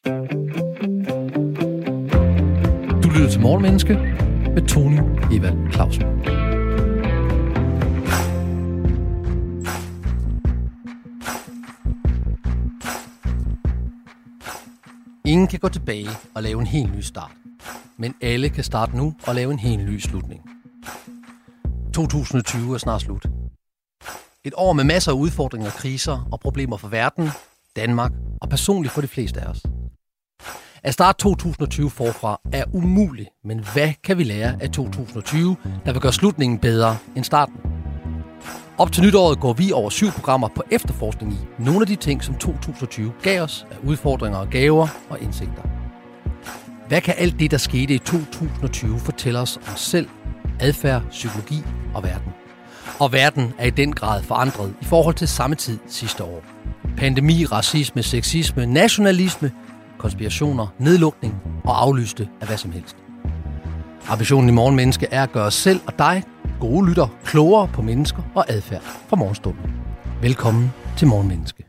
Du lytter til Morgenmenneske med Tony Evald Clausen. Ingen kan gå tilbage og lave en helt ny start. Men alle kan starte nu og lave en helt ny slutning. 2020 er snart slut. Et år med masser af udfordringer, kriser og problemer for verden, Danmark og personligt for de fleste af os. At starte 2020 forfra er umuligt, men hvad kan vi lære af 2020, der vil gøre slutningen bedre end starten? Op til nytåret går vi over 7 programmer på efterforskning i nogle af de ting, som 2020 gav os af udfordringer og gaver og indsigter. Hvad kan alt det, der skete i 2020, fortælle os om selv, adfærd, psykologi og verden? Og verden er i den grad forandret i forhold til samme tid sidste år. Pandemi, racisme, sexisme, nationalisme, konspirationer, nedlukning og aflyste af hvad som helst. Ambitionen i Morgenmenneske er at gøre os selv og dig, gode lytter, klogere på mennesker og adfærd fra morgenstunden. Velkommen til Morgenmenneske.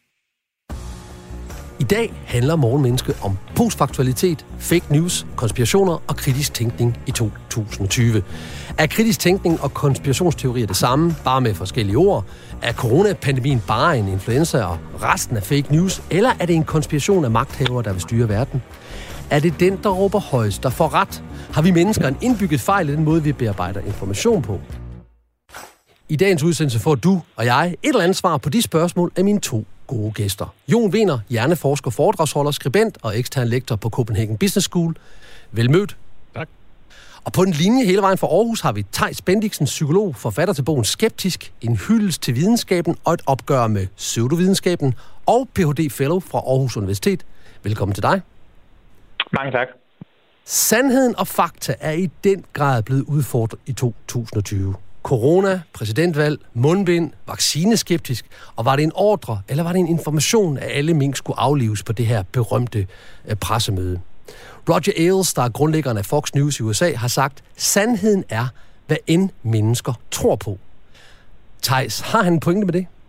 I dag handler Morgenmenneske om postfaktualitet, fake news, konspirationer og kritisk tænkning i 2020. Er kritisk tænkning og konspirationsteorier det samme, bare med forskellige ord? Er coronapandemien bare en influenza og resten af fake news? Eller er det en konspiration af magthavere, der vil styre verden? Er det den, der råber højst, der får ret? Har vi mennesker en indbygget fejl i den måde, vi bearbejder information på? I dagens udsendelse får du og jeg et eller andet svar på de spørgsmål af mine 2 gode gæster. Jon Wehner, hjerneforsker, foredragsholder, skribent og ekstern lektor på Copenhagen Business School. Velmødt. Tak. Og på en linje hele vejen fra Aarhus har vi Theis Bendixen, psykolog, forfatter til bogen Skeptisk, en hyldest til videnskaben og et opgør med pseudovidenskaben, og Ph.D. Fellow fra Aarhus Universitet. Velkommen til dig. Mange tak. Sandheden og fakta er i den grad blevet udfordret i 2020. Corona, præsidentvalg, mundbind, vaccineskeptisk, og var det en ordre, eller var det en information, at alle mink skulle aflives på det her berømte pressemøde? Roger Ailes, der er grundlæggeren af Fox News i USA, har sagt, sandheden er, hvad end mennesker tror på. Theis, har han en pointe med det?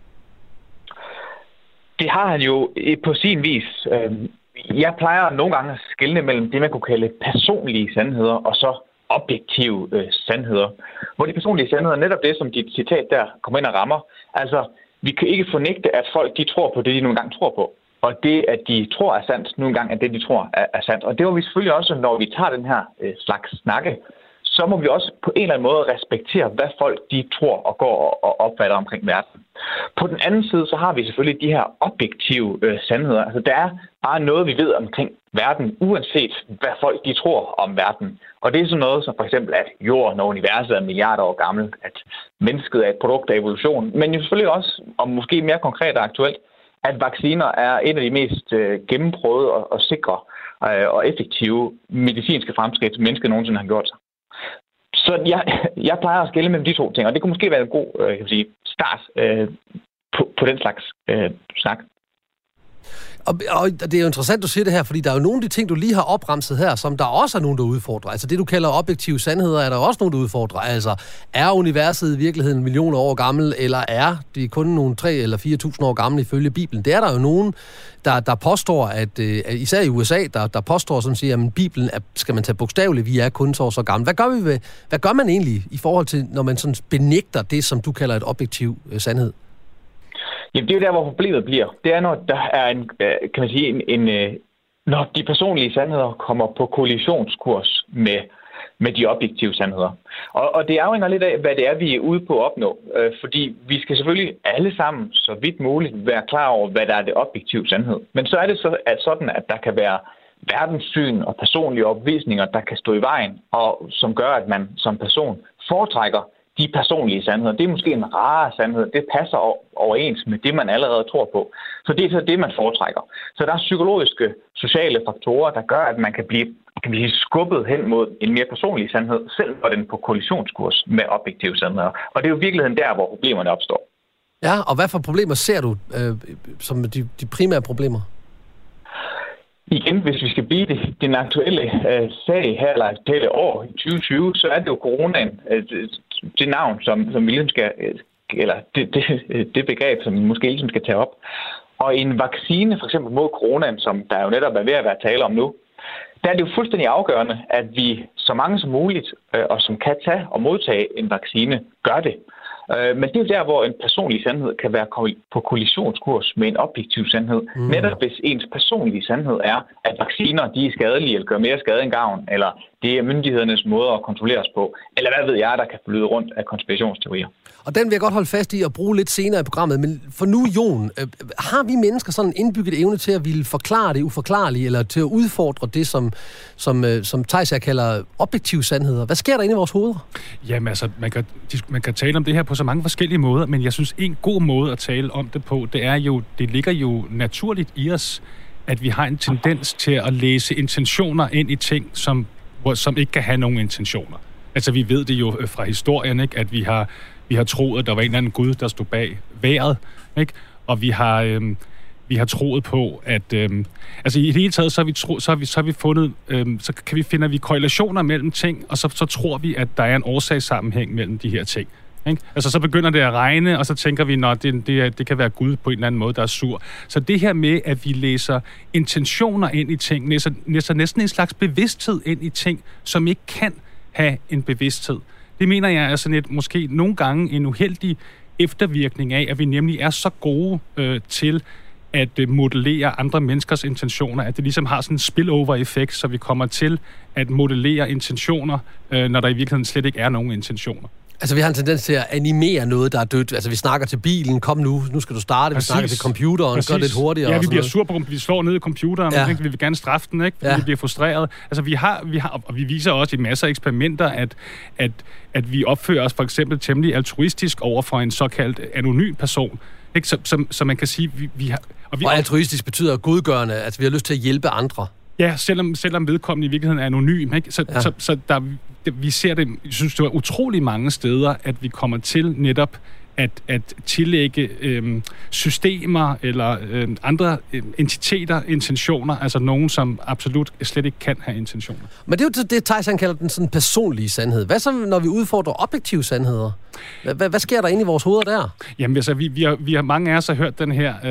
Det har han jo på sin vis. Jeg plejer nogle gange at skelne mellem det, man kunne kalde personlige sandheder, og så objektive sandheder. Hvor de personlige sandheder er netop det, som dit citat der kommer ind og rammer. Altså, vi kan ikke fornægte, at folk de tror på det, de nogle gange tror på. Og det, at de tror er sandt, nogle gange er det, de tror er sandt. Og det var vi selvfølgelig også, når vi tager den her slags snakke, så må vi også på en eller anden måde respektere, hvad folk de tror og går og opfatter omkring verden. På den anden side, så har vi selvfølgelig de her objektive sandheder. Altså, der er bare noget, vi ved omkring verden, uanset hvad folk de tror om verden. Og det er sådan noget som for eksempel, at jorden og universet er milliarder år gammel, at mennesket er et produkt af evolution, men jo selvfølgelig også, og måske mere konkret og aktuelt, at vacciner er et af de mest gennemprøvede og sikre og effektive medicinske fremskridt, mennesket nogensinde har gjort sig. Så jeg plejer at skelne mellem de 2 ting, og det kunne måske være en god start på den slags snak. Og det er jo interessant, du siger det her, fordi der er jo nogle af de ting, du lige har opremset her, som der også er nogen, der udfordrer. Altså det, du kalder objektive sandheder, er der også nogen, der udfordrer. Altså, er universet i virkeligheden millioner år gammel, eller er det kun nogle 3 eller 4.000 år gamle ifølge Bibelen? Det er der jo nogen, der påstår, at især i USA, der påstår, som siger, at Bibelen skal man tage bogstaveligt, vi er kun så gammel. Hvad gør man egentlig i forhold til, når man sådan benægter det, som du kalder et objektiv sandhed? Jamen, det er jo der, hvor problemet bliver. Det er, når der er når de personlige sandheder kommer på kollisionskurs med de objektive sandheder. Og det afhænger lidt af, hvad det er, vi er ude på at opnå. Fordi vi skal selvfølgelig alle sammen, så vidt muligt, være klar over, hvad der er det objektive sandhed. Men så er det sådan, at der kan være verdenssyn og personlige opvisninger, der kan stå i vejen, og som gør, at man som person foretrækker de personlige sandheder. Det er måske en rare sandhed. Det passer overens med det, man allerede tror på. Så det er så det, man foretrækker. Så der er psykologiske, sociale faktorer, der gør, at man kan blive skubbet hen mod en mere personlig sandhed, selv når den er på kollisionskurs med objektive sandheder. Og det er jo i virkeligheden der, hvor problemerne opstår. Ja, og hvad for problemer ser du som de primære problemer? Igen, hvis vi skal blive den aktuelle sag her, eller aktuelle år i 2020, så er det jo coronaen, det navn, som vi ligesom skal, eller det begreb, som vi måske ligesom skal tage op. Og en vaccine, for eksempel mod coronaen, som der jo netop er ved at være tale om nu, der er det jo fuldstændig afgørende, at vi så mange som muligt, og som kan tage og modtage en vaccine, gør det. Men det er jo der, hvor en personlig sandhed kan være på kollisionskurs med en objektiv sandhed. Netop hvis ens personlige sandhed er, at vacciner de er skadelige, eller gør mere skade end gavn, eller det er myndighedernes måde at kontrollere os på, eller hvad ved jeg, der kan flyde rundt af konspirationsteorier. Og den vil jeg godt holde fast i at bruge lidt senere i programmet, men for nu, Jon, har vi mennesker sådan en indbygget evne til at ville forklare det uforklarlige, eller til at udfordre det, som Theis kalder objektive sandheder? Hvad sker der inde i vores hoveder? Jamen altså, man kan tale om det her på så mange forskellige måder, men jeg synes, en god måde at tale om det på, det ligger jo naturligt i os, at vi har en tendens til at læse intentioner ind i ting, som ikke kan have nogen intentioner. Altså, vi ved det jo fra historien, ikke? At vi har troet, at der var en eller anden Gud, der stod bag vejret, ikke? Og vi har troet på, at altså i det hele taget, så har vi fundet, så finder vi korrelationer mellem ting, og så tror vi, at der er en årsagssammenhæng mellem de her ting. Ikke? Altså så begynder det at regne, og så tænker vi, at det kan være Gud på en eller anden måde, der er sur. Så det her med, at vi læser intentioner ind i ting, læser næsten en slags bevidsthed ind i ting, som ikke kan have en bevidsthed. Det mener jeg er sådan måske nogle gange en uheldig eftervirkning af, at vi nemlig er så gode til at modellere andre menneskers intentioner, at det ligesom har sådan en spillover-effekt, så vi kommer til at modellere intentioner, når der i virkeligheden slet ikke er nogen intentioner. Altså, vi har en tendens til at animere noget, der er dødt. Altså, vi snakker til bilen, kom nu skal du starte. Præcis. Vi snakker til computeren, gør det lidt hurtigere. Ja, vi bliver sur på, vi slår ned i computeren, ja. Vi vil gerne straffe den, ikke? Fordi vi bliver frustreret. Altså, vi har, og vi viser også i masser af eksperimenter, at vi opfører os for eksempel temmelig altruistisk over for en såkaldt anonym person. Ikke? Så man kan sige, vi har... Og altruistisk betyder godgørende, at vi har lyst til at hjælpe andre. Ja, selvom vedkommende i virkeligheden er anonym, ikke? Så der... Vi ser det, jeg synes, det var utrolig mange steder, at vi kommer til netop at tillægge systemer eller andre entiteter intentioner, altså nogen, som absolut slet ikke kan have intentioner. Men det er jo det, Theis kalder den sådan personlige sandhed. Hvad så, når vi udfordrer objektive sandheder? Hvad sker der inde i vores hoveder der? Jamen, altså, vi har mange af os har hørt den her...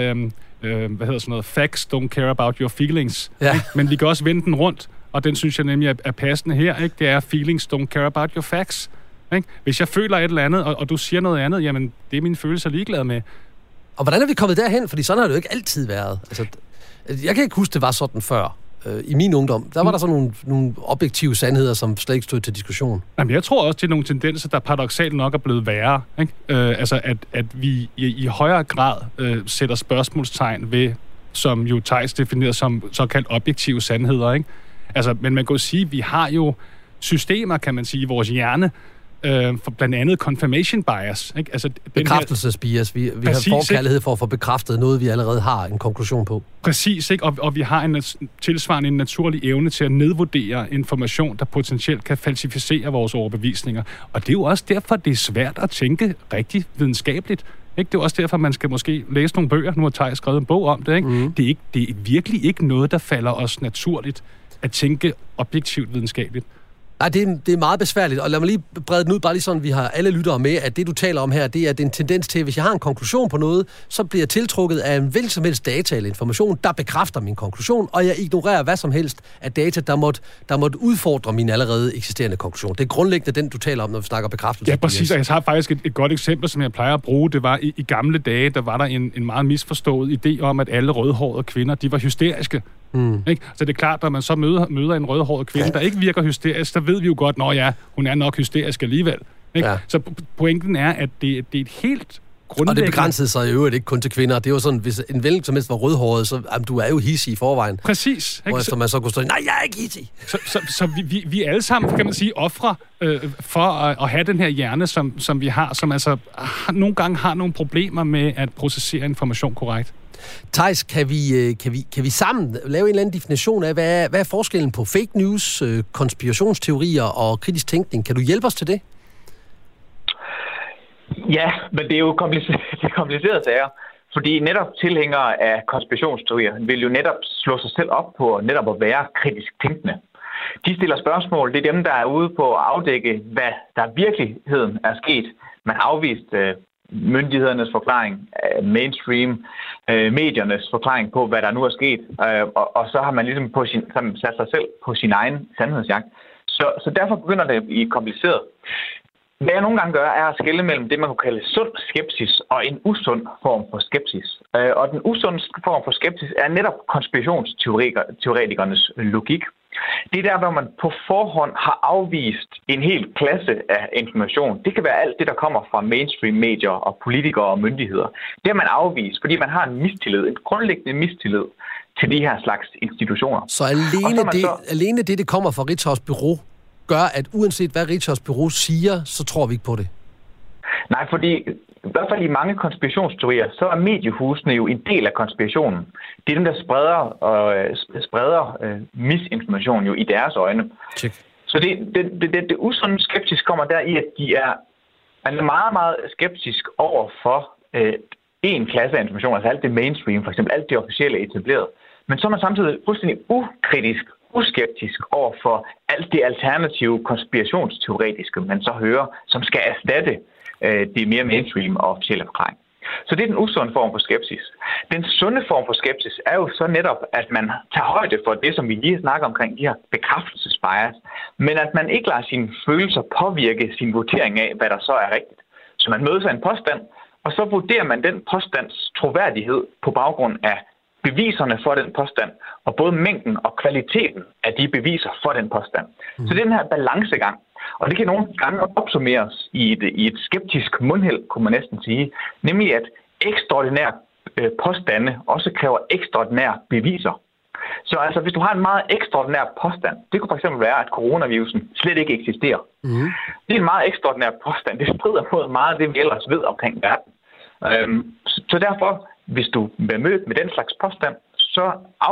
facts don't care about your feelings. Ja. Men vi kan også vende den rundt, og den synes jeg nemlig er passende her, ikke? Det er feelings don't care about your facts. Ikke? Hvis jeg føler et eller andet, og du siger noget andet, jamen, det er mine følelser ligeglade med. Og hvordan er vi kommet derhen? Fordi sådan har det jo ikke altid været. Altså, jeg kan ikke huske, det var sådan før. I min ungdom, der var der sådan nogle objektive sandheder, som slet ikke stod til diskussion. Jamen, jeg tror også, det er nogle tendenser, der paradoksalt nok er blevet værre. Ikke? Altså, at vi i højere grad sætter spørgsmålstegn ved, som jo Theis definerer som såkaldt objektive sandheder. Ikke? Altså, men man kan jo sige, at vi har jo systemer, kan man sige, i vores hjerne, for blandt andet confirmation bias. Ikke? Altså, bekræftelsesbias. Vi har forkærlighed for at få bekræftet noget, vi allerede har en konklusion på. Præcis, ikke? Og vi har tilsvarende en naturlig evne til at nedvurdere information, der potentielt kan falsificere vores overbevisninger. Og det er jo også derfor, det er svært at tænke rigtig videnskabeligt. Ikke? Det er også derfor, man skal måske læse nogle bøger. Nu har Theis skrevet en bog om det. Ikke? Mm. Det er virkelig ikke noget, der falder os naturligt at tænke objektivt videnskabeligt. Nej, det er meget besværligt, og lad mig lige brede den ud, bare lige sådan, vi har alle lyttere med, at det, du taler om her, det er en tendens til, at hvis jeg har en konklusion på noget, så bliver jeg tiltrukket af en hvilken som helst data eller information, der bekræfter min konklusion, og jeg ignorerer hvad som helst af data, der måtte udfordre min allerede eksisterende konklusion. Det er grundlæggende den, du taler om, når vi snakker bekræftelse. Ja, præcis, og jeg har faktisk et godt eksempel, som jeg plejer at bruge. Det var i gamle dage, der var der en meget misforstået idé om, at alle rødhårede kvinder, de var hysteriske. Ikke? Så det er klart, når man så møder en rødhåret kvinde, der ikke virker hysterisk, så ved vi jo godt, hun er nok hysterisk alligevel. Ikke? Ja. Så pointen er, at det er et helt grundlæggende... Og det begrænsede sig i øvrigt ikke kun til kvinder. Det er jo sådan, hvis en hvilken som helst var rødhåret, så du er jo hissig i forvejen. Præcis. Ikke? Hvorefter man så kunne stå, nej, jeg er ikke hissig. Så vi alle sammen, kan man sige, ofre for at have den her hjerne, som vi har, som altså nogle gange har nogle problemer med at processere information korrekt. Theis, kan vi sammen lave en eller anden definition af, hvad er forskellen på fake news, konspirationsteorier og kritisk tænkning? Kan du hjælpe os til det? Ja, men det er jo komplicerede sager. Fordi netop tilhængere af konspirationsteorier vil jo netop slå sig selv op på netop at være kritisk tænkende. De stiller spørgsmål. Det er dem, der er ude på at afdække, hvad der i virkeligheden er sket. Man har afvist myndighedernes forklaring, mainstream, mediernes forklaring på, hvad der nu er sket, og så har man ligesom sat sig selv på sin egen sandhedsjagt. Så derfor begynder det at blive kompliceret. Hvad jeg nogle gange gør, er at skelne mellem det, man kunne kalde sund skepsis og en usund form for skepsis. Og den usunde form for skepsis er netop konspirationsteoretikernes logik. Det er der, hvor man på forhånd har afvist en hel klasse af information. Det kan være alt det, der kommer fra mainstream-medier og politikere og myndigheder. Det har man afvist, fordi man har en grundlæggende mistillid til de her slags institutioner. Så alene det kommer fra Ritzau's bureau, gør, at uanset hvad Ritzau's bureau siger, så tror vi ikke på det? Nej, fordi i hvert fald i mange konspirationsteorier, så er mediehusene jo en del af konspirationen. Det er dem, der spreder misinformation jo i deres øjne. Check. Så det usunde skeptisk kommer der i, at de er meget, meget skeptisk over for en klasse af information, altså alt det mainstream, for eksempel alt det officielle etableret. Men så er man samtidig fuldstændig ukritisk, uskeptisk over for alt det alternative konspirationsteoretiske, man så hører, som skal erstatte det mere mainstream og officielle forklaring. Så det er den usunde form for skepsis. Den sunde form for skepsis er jo så netop, at man tager højde for det, som vi lige snakker omkring, de her bekræftelsesbias, men at man ikke lader sine følelser påvirke sin vurdering af, hvad der så er rigtigt. Så man møder sig en påstand, og så vurderer man den påstands troværdighed på baggrund af beviserne for den påstand, og både mængden og kvaliteten af de beviser for den påstand. Så den her balancegang, og det kan nogle gange opsummeres i et skeptisk mundheld, kunne man næsten sige, nemlig at ekstraordinære påstande også kræver ekstraordinære beviser. Så altså, hvis du har en meget ekstraordinær påstand, det kunne fx være, at coronavirusen slet ikke eksisterer. Det er en meget ekstraordinær påstand. Det strider mod meget af det, vi ellers ved omkring verden. Så derfor, hvis du bliver mødt med den slags påstand, så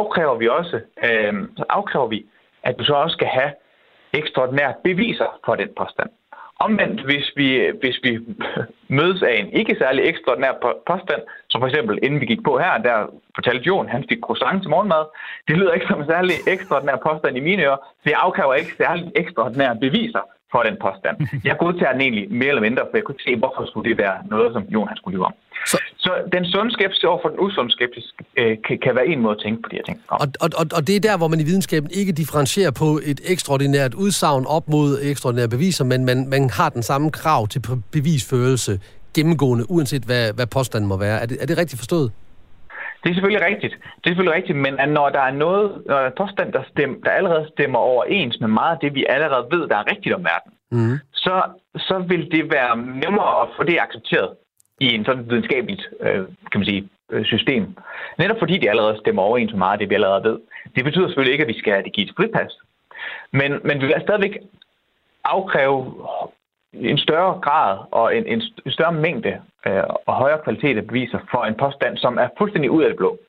afkræver vi, at du så også skal have ekstraordinære beviser for den påstand. Omvendt, hvis vi mødes af en ikke særlig ekstraordinær påstand, som for eksempel, inden vi gik på her, der fortalte Jon, han fik croissant til morgenmad. Det lyder ikke som en særlig ekstraordinær påstand i mine ører, så jeg afkræver ikke særlig ekstraordinære beviser for den påstand. Jeg godtager den egentlig mere eller mindre, for jeg kunne ikke se, hvorfor skulle det være noget, som Jon han skulle lyve om. Så den sunde skepsis over for den usunde skepsis kan være en måde at tænke på de her ting. Og det er der, hvor man i videnskaben ikke differentierer på et ekstraordinært udsagn op mod ekstraordinære beviser, men man har den samme krav til bevisførelse gennemgående, uanset hvad påstanden må være. Er det rigtigt forstået? Det er selvfølgelig rigtigt, men når der er en påstand, der allerede stemmer overens med meget af det, vi allerede ved, der er rigtigt om verden, så vil det være nemmere at få det accepteret i en sådan videnskabeligt, kan man sige, system. Netop fordi de allerede stemmer overens med meget af det, vi allerede ved. Det betyder selvfølgelig ikke, at vi skal have det givet fripas. Men vi vil stadigvæk afkræve en større grad og en større mængde og højere kvalitet af beviser for en påstand, som er fuldstændig ud af det blå.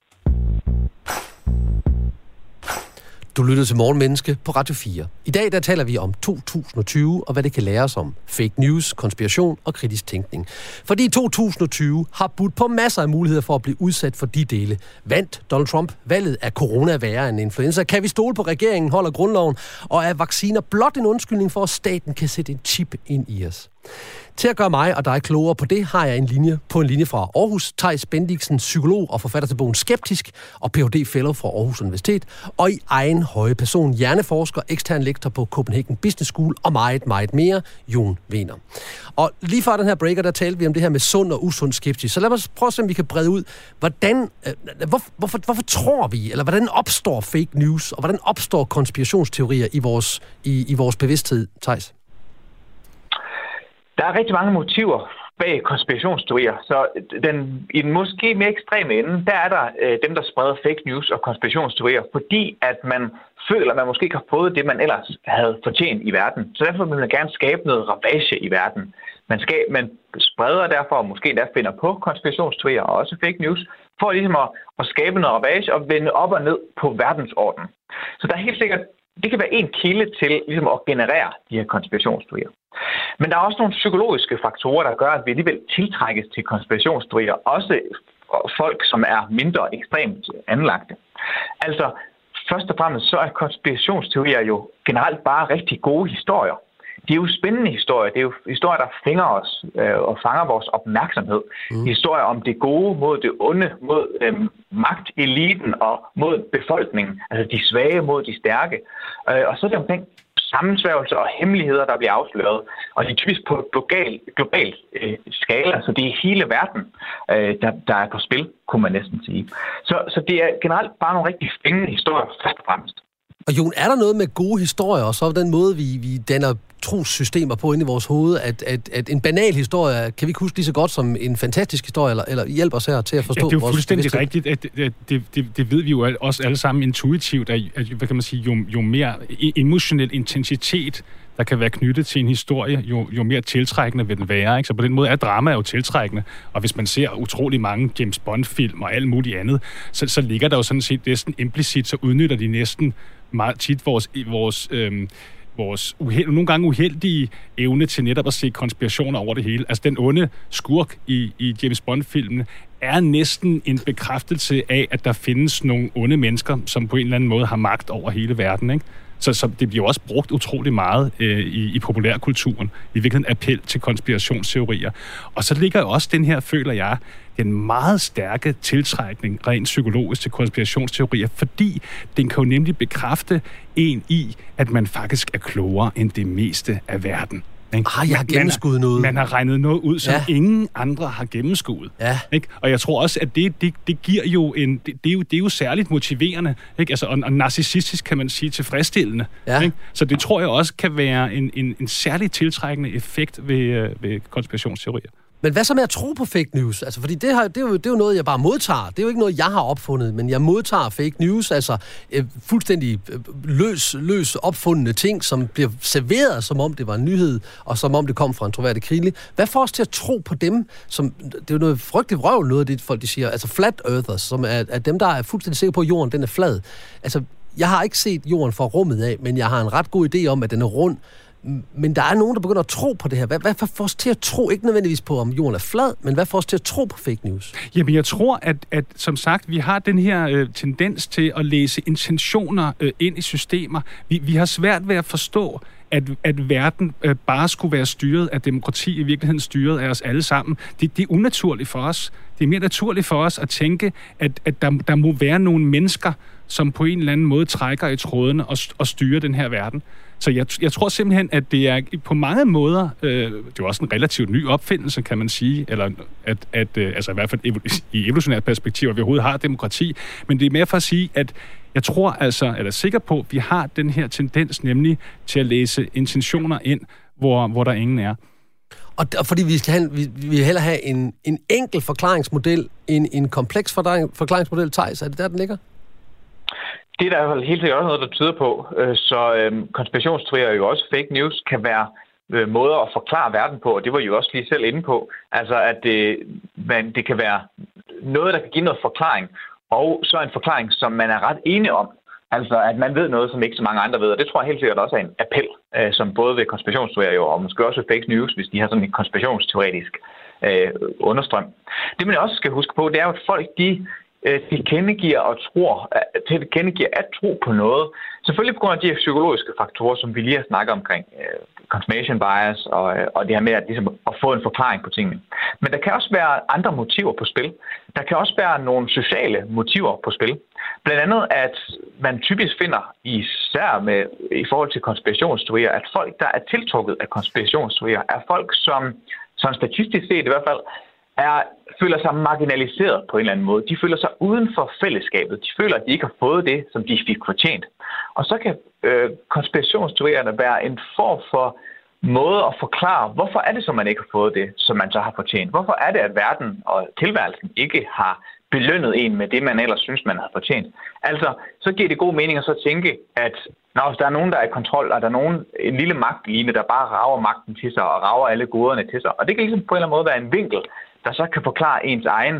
Du lytter til Morgenmenneske på Radio 4. I dag der taler vi om 2020 og hvad det kan lære os om fake news, konspiration og kritisk tænkning. Fordi 2020 har budt på masser af muligheder for at blive udsat for de dele. Vandt Donald Trump valget? Er corona værre end influenza? Kan vi stole på regeringen? Holder grundloven? Og er vacciner blot en undskyldning for, at staten kan sætte en chip ind i os? Til at gøre mig og dig klogere på det, har jeg en linje fra Aarhus. Theis Bendixen, psykolog og forfatter til bogen Skeptisk og Ph.D. fellow fra Aarhus Universitet. Og i egen høje person, hjerneforsker, ekstern lektor på Copenhagen Business School og meget, meget mere, Jon Wehner. Og lige før den her breaker, der talte vi om det her med sund og usund skepsis. Så lad os prøve at se, om vi kan brede ud. Hvorfor tror vi, eller hvordan opstår fake news, og hvordan opstår konspirationsteorier i vores bevidsthed, Theis? Der er rigtig mange motiver bag konspirationsteorier, så i den måske mere ekstreme ende, der er der dem, der spreder fake news og konspirationsteorier, fordi at man føler, at man måske ikke har fået det, man ellers havde fortjent i verden. Så derfor vil man gerne skabe noget ravage i verden. Man spreder derfor, og måske der finder på konspirationsteorier og også fake news, for ligesom at skabe noget ravage og vende op og ned på verdensordenen. Så der er helt sikkert, det kan være en kilde til ligesom at generere de her konspirationsteorier. Men der er også nogle psykologiske faktorer, der gør, at vi alligevel tiltrækkes til konspirationsteorier, også folk, som er mindre ekstremt anlagte. Altså, først og fremmest så er konspirationsteorier jo generelt bare rigtig gode historier. Det er jo spændende historier. Det er jo historier, der fanger os og fanger vores opmærksomhed. Historier om det gode mod det onde, mod magteliten og mod befolkningen. Altså de svage mod de stærke. Og så er det omkring sammensværgelser og hemmeligheder, der bliver afsløret. Og det er typisk på global skala, så det er hele verden, der er på spil, kunne man næsten sige. Så det er generelt bare nogle rigtig fængende historier, først og fremmest. Og Jon, er der noget med gode historier, og så den måde, vi danner trossystemer på inde i vores hoved, at en banal historie, kan vi ikke huske lige så godt som en fantastisk historie, eller hjælp os her til at forstå vores... Ja, det er jo fuldstændig rigtigt, at det ved vi jo også alle sammen intuitivt, at hvad kan man sige, jo mere emotionel intensitet, der kan være knyttet til en historie, jo mere tiltrækkende vil den være. Ikke? Så på den måde er drama jo tiltrækkende, og hvis man ser utrolig mange James Bond-film og alt muligt andet, så ligger der jo sådan set næsten implicit, så udnytter de næsten meget tit vores nogle gange uheldige evne til netop at se konspirationer over det hele. Altså den onde skurk i James Bond-filmen er næsten en bekræftelse af, at der findes nogle onde mennesker, som på en eller anden måde har magt over hele verden, ikke? Så det bliver også brugt utrolig meget i populærkulturen. I virkeligheden appel til konspirationsteorier. Og så ligger jo også den her, føler jeg, den meget stærke tiltrækning rent psykologisk til konspirationsteorier, fordi den kan jo nemlig bekræfte en i, at man faktisk er klogere end det meste af verden. Jeg har gennemskuet noget. Man har regnet noget ud, som ingen andre har gennemskuet. Ja. Ikke? Og jeg tror også, at det giver jo det er jo særligt motiverende, ikke? Altså, og narcissistisk kan man sige tilfredsstillende. Ja. Ikke? Så det tror jeg også kan være en særligt tiltrækkende effekt ved konspirationsteorier. Men hvad så med at tro på fake news? Altså, fordi det er jo noget, jeg bare modtager. Det er jo ikke noget, jeg har opfundet, men jeg modtager fake news, altså fuldstændig løs opfundne ting, som bliver serveret, som om det var en nyhed, og som om det kom fra en troværdig kilde. Hvad får os til at tro på dem, som... Det er jo noget frygteligt vrøvl, noget af det, folk de siger. Altså flat earthers, som er dem, der er fuldstændig sikre på, at jorden den er flad. Altså, jeg har ikke set jorden fra rummet af, men jeg har en ret god idé om, at den er rund. Men der er nogen, der begynder at tro på det her. Hvad får os til at tro, ikke nødvendigvis på, om jorden er flad, men hvad får os til at tro på fake news? Jamen, jeg tror, at som sagt, vi har den her tendens til at læse intentioner ind i systemer. Vi har svært ved at forstå, at verden bare skulle være styret af demokrati, i virkeligheden styret af os alle sammen. Det er unaturligt for os. Det er mere naturligt for os at tænke, at der må være nogle mennesker, som på en eller anden måde trækker i trådene og styrer den her verden. Så jeg tror simpelthen, at det er på mange måder, det er også en relativt ny opfindelse, kan man sige, eller altså i hvert fald i evolutionært perspektiv, at vi overhovedet har demokrati, men det er mere for at sige, at jeg tror altså, eller er sikker på, at vi har den her tendens nemlig til at læse intentioner ind, hvor der ingen er. Og fordi vi vil hellere have en enkel forklaringsmodel, en kompleks forklaringsmodel, Theis, er det der, den ligger? Det er der helt sikkert også noget, der tyder på. Så konspirationsteorier jo også fake news kan være måder at forklare verden på, og det var jo også lige selv inde på. Altså, at det kan være noget, der kan give noget forklaring, og så en forklaring, som man er ret enig om. Altså, at man ved noget, som ikke så mange andre ved, og det tror jeg helt sikkert også er en appel, som både ved konspirationsteorier og måske også ved fake news, hvis de har sådan en konspirationsteoretisk understrøm. Det man også skal huske på, det er jo, at folk tilkendegiver at tro på noget. Selvfølgelig på grund af de her psykologiske faktorer, som vi lige har snakket omkring, confirmation bias og det her med at få en forklaring på tingene. Men der kan også være andre motiver på spil. Der kan også være nogle sociale motiver på spil. Blandt andet, at man typisk finder, især i forhold til konspirationsteorier, at folk, der er tiltrukket af konspirationsteorier, er folk, som statistisk set i hvert fald, føler sig marginaliseret på en eller anden måde. De føler sig uden for fællesskabet. De føler, at de ikke har fået det, som de fik fortjent. Og så kan konspirationsteorierne være en form for måde at forklare, hvorfor er det, som man ikke har fået det, som man så har fortjent. Hvorfor er det, at verden og tilværelsen ikke har belønnet en med det, man ellers synes, man har fortjent. Altså, så giver det god mening at så tænke, at hvis der er nogen, der er i kontrol, og der er en lille magtline, der bare rager magten til sig og rager alle goderne til sig. Og det kan ligesom på en eller anden måde være en vinkel, der så kan forklare ens egen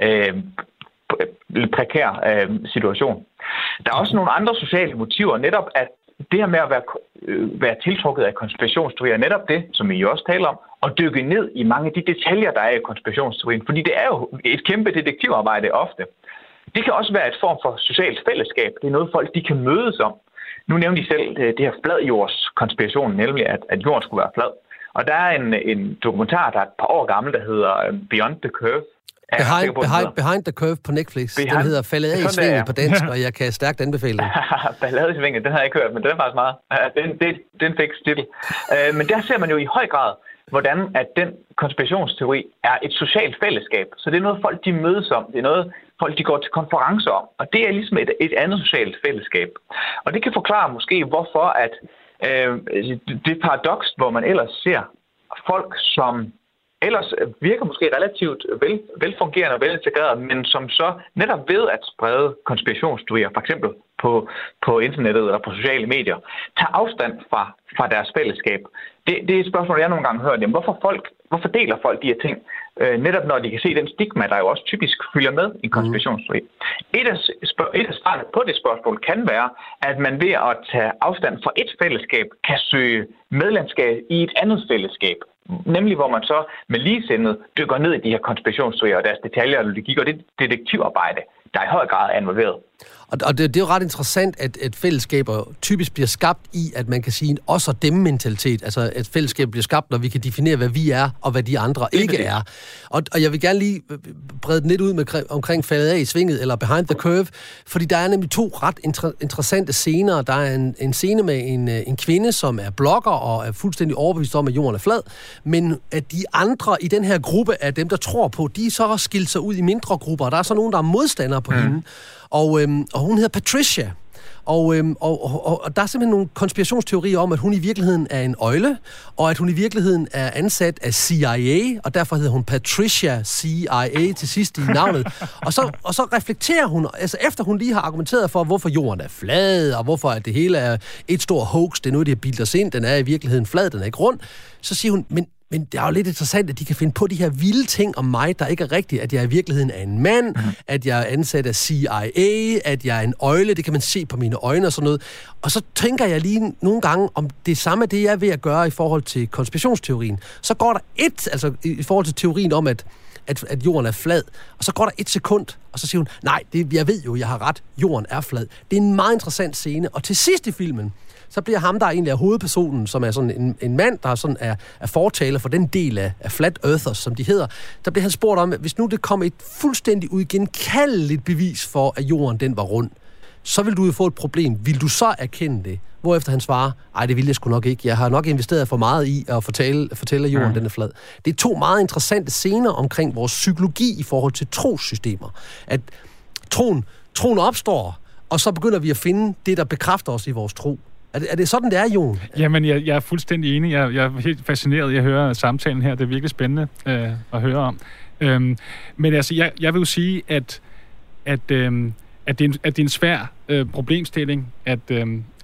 prekær situation. Der er også nogle andre sociale motiver, netop at det her med at være tiltrukket af konspirationsteorier, netop det, som I også taler om, og dykke ned i mange af de detaljer, der er i konspirationsteorien, fordi det er jo et kæmpe detektivarbejde ofte. Det kan også være et form for socialt fællesskab. Det er noget, folk de kan mødes om. Nu nævnte de selv det her fladjordskonspiration, nemlig at jorden skulle være flad. Og der er en dokumentar, der er et par år gammel, der hedder Beyond the Curve. Behind the Curve på Netflix. Den hedder Faldet af i svinget på dansk, og jeg kan stærkt anbefale den. Faldet af i svinget, den har jeg ikke hørt, men den er faktisk meget. Den fik titel. Men der ser man jo i høj grad, hvordan at den konspirationsteori er et socialt fællesskab. Så det er noget, folk de mødes om. Det er noget, folk de går til konferencer om. Og det er ligesom et andet socialt fællesskab. Og det kan forklare måske, hvorfor at det paradoks, hvor man ellers ser folk, som ellers virker måske relativt velfungerende og velintegreret, men som så netop ved at sprede konspirationsteorier, for eksempel på internettet eller på sociale medier, tager afstand fra deres fællesskab. Det er et spørgsmål, jeg nogle gange hører. Jamen, hvorfor deler folk de her ting? Netop når de kan se den stigma, der jo også typisk følger med i konspirationsteori. Et af svarene på det spørgsmål kan være, at man ved at tage afstand fra et fællesskab, kan søge medlemskab i et andet fællesskab. Nemlig hvor man så med ligesindet dykker ned i de her konspirationsteorier og deres detaljer og logik, og det detektivarbejde, der i høj grad er involveret. Og det er jo ret interessant, at fællesskaber typisk bliver skabt i, at man kan sige en os og dem-mentalitet. Altså, at fællesskaber bliver skabt, når vi kan definere, hvad vi er, og hvad de andre ikke er. Og jeg vil gerne lige brede den lidt ud omkring Faldet af i svinget, eller Behind the Curve, fordi der er nemlig to ret interessante scener. Der er en scene med en kvinde, som er blogger og er fuldstændig overbevist om, at jorden er flad, men at de andre i den her gruppe af dem, der tror på, de så skilt sig ud i mindre grupper, og der er så nogen, der er modstandere på hende. Og hun hedder Patricia. Og der er simpelthen nogle konspirationsteorier om, at hun i virkeligheden er en øgle, og at hun i virkeligheden er ansat af CIA, og derfor hedder hun Patricia CIA til sidst i navnet. Og så reflekterer hun, altså efter hun lige har argumenteret for, hvorfor jorden er flad, og hvorfor at det hele er et stort hoax, det er noget, de har bildet os ind, den er i virkeligheden flad, den er ikke rund, så siger hun, men det er jo lidt interessant, at de kan finde på de her vilde ting om mig, der ikke er rigtigt, at jeg i virkeligheden er en mand, at jeg er ansat af CIA, at jeg er en øgle, det kan man se på mine øjne og sådan noget. Og så tænker jeg lige nogle gange, om det samme det, jeg er ved at gøre i forhold til konspirationsteorien. Så går der altså i forhold til teorien om, at jorden er flad, og så går der 1 sekund, og så siger hun, nej, jeg ved jo, jeg har ret, jorden er flad. Det er en meget interessant scene, og til sidst i filmen, så bliver ham, der egentlig er hovedpersonen, som er sådan en mand, der sådan er fortaler for den del af Flat Earthers, som de hedder, der bliver han spurgt om, at hvis nu det kom et fuldstændig uigenkaldeligt bevis for, at jorden den var rund, så vil du jo få et problem. Vil du så erkende det? Hvorefter han svarer, ej, det vil jeg sgu nok ikke. Jeg har nok investeret for meget i at fortælle, at jorden den er flad. Det er 2 meget interessante scener omkring vores psykologi i forhold til trossystemer. At troen opstår, og så begynder vi at finde det, der bekræfter os i vores tro. Er det sådan, det er, Jon? Jamen, jeg er fuldstændig enig. Jeg er helt fascineret. Jeg hører samtalen her. Det er virkelig spændende at høre om. Men altså, jeg vil jo sige, at det er en svær problemstilling, det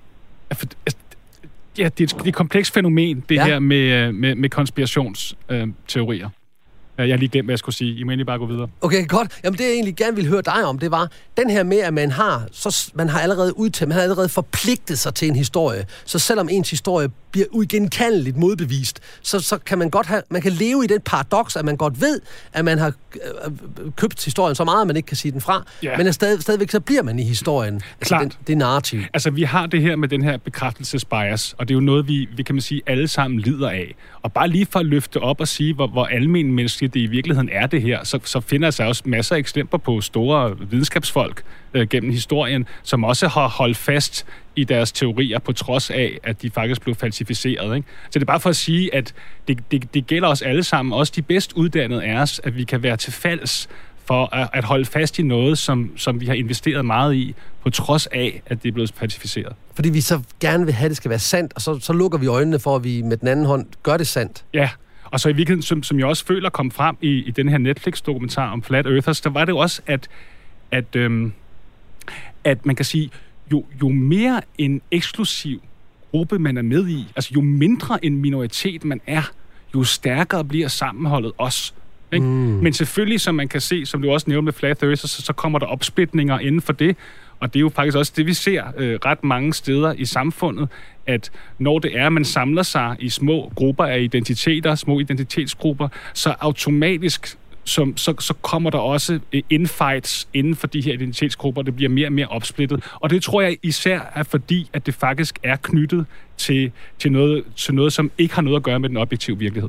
er et komplekst fænomen, det her med konspirationsteorier. Jeg har lige glemt, hvad jeg skulle sige. I må egentlig bare gå videre. Okay, godt. Jamen, det jeg egentlig gerne ville høre dig om, det var den her med, at man har allerede forpligtet sig til en historie. Så selvom ens historie bliver uigenkaldeligt modbevist, så kan man kan leve i den paradoks, at man godt ved, at man har købt historien så meget, at man ikke kan sige den fra. Yeah. Men stadigvæk så bliver man i historien. Altså det narrativ. Altså, vi har det her med den her bekræftelsesbias, og det er jo noget, vi kan man sige, alle sammen lider af. Og bare lige for at løfte op og sige, hvor almen menneskeligt det i virkeligheden er det her, så finder der også masser af eksempler på store videnskabsfolk gennem historien, som også har holdt fast i deres teorier, på trods af, at de faktisk blev falsificeret. Ikke? Så det er bare for at sige, at det gælder os alle sammen, også de bedst uddannede af os, at vi kan være til falds for at holde fast i noget, som vi har investeret meget i, på trods af, at det er blevet falsificeret. Fordi vi så gerne vil have, at det skal være sandt, og så lukker vi øjnene for, at vi med den anden hånd gør det sandt. Ja, og så i virkeligheden, som jeg også føler kom frem i den her Netflix-dokumentar om Flat Earthers, der var det jo også, at man kan sige, jo mere en eksklusiv gruppe man er med i, altså jo mindre en minoritet man er, jo stærkere bliver sammenholdet også. Ikke? Men selvfølgelig, som man kan se, som du også nævnte med Flat Earthers, så kommer der opsplitninger inden for det, og det er jo faktisk også det, vi ser ret mange steder i samfundet, at når det er, at man samler sig i små grupper af identiteter, små identitetsgrupper, så automatisk så kommer der også infights inden for de her identitetsgrupper. Det bliver mere og mere opsplittet. Og det tror jeg især er fordi, at det faktisk er knyttet til noget, som ikke har noget at gøre med den objektive virkelighed.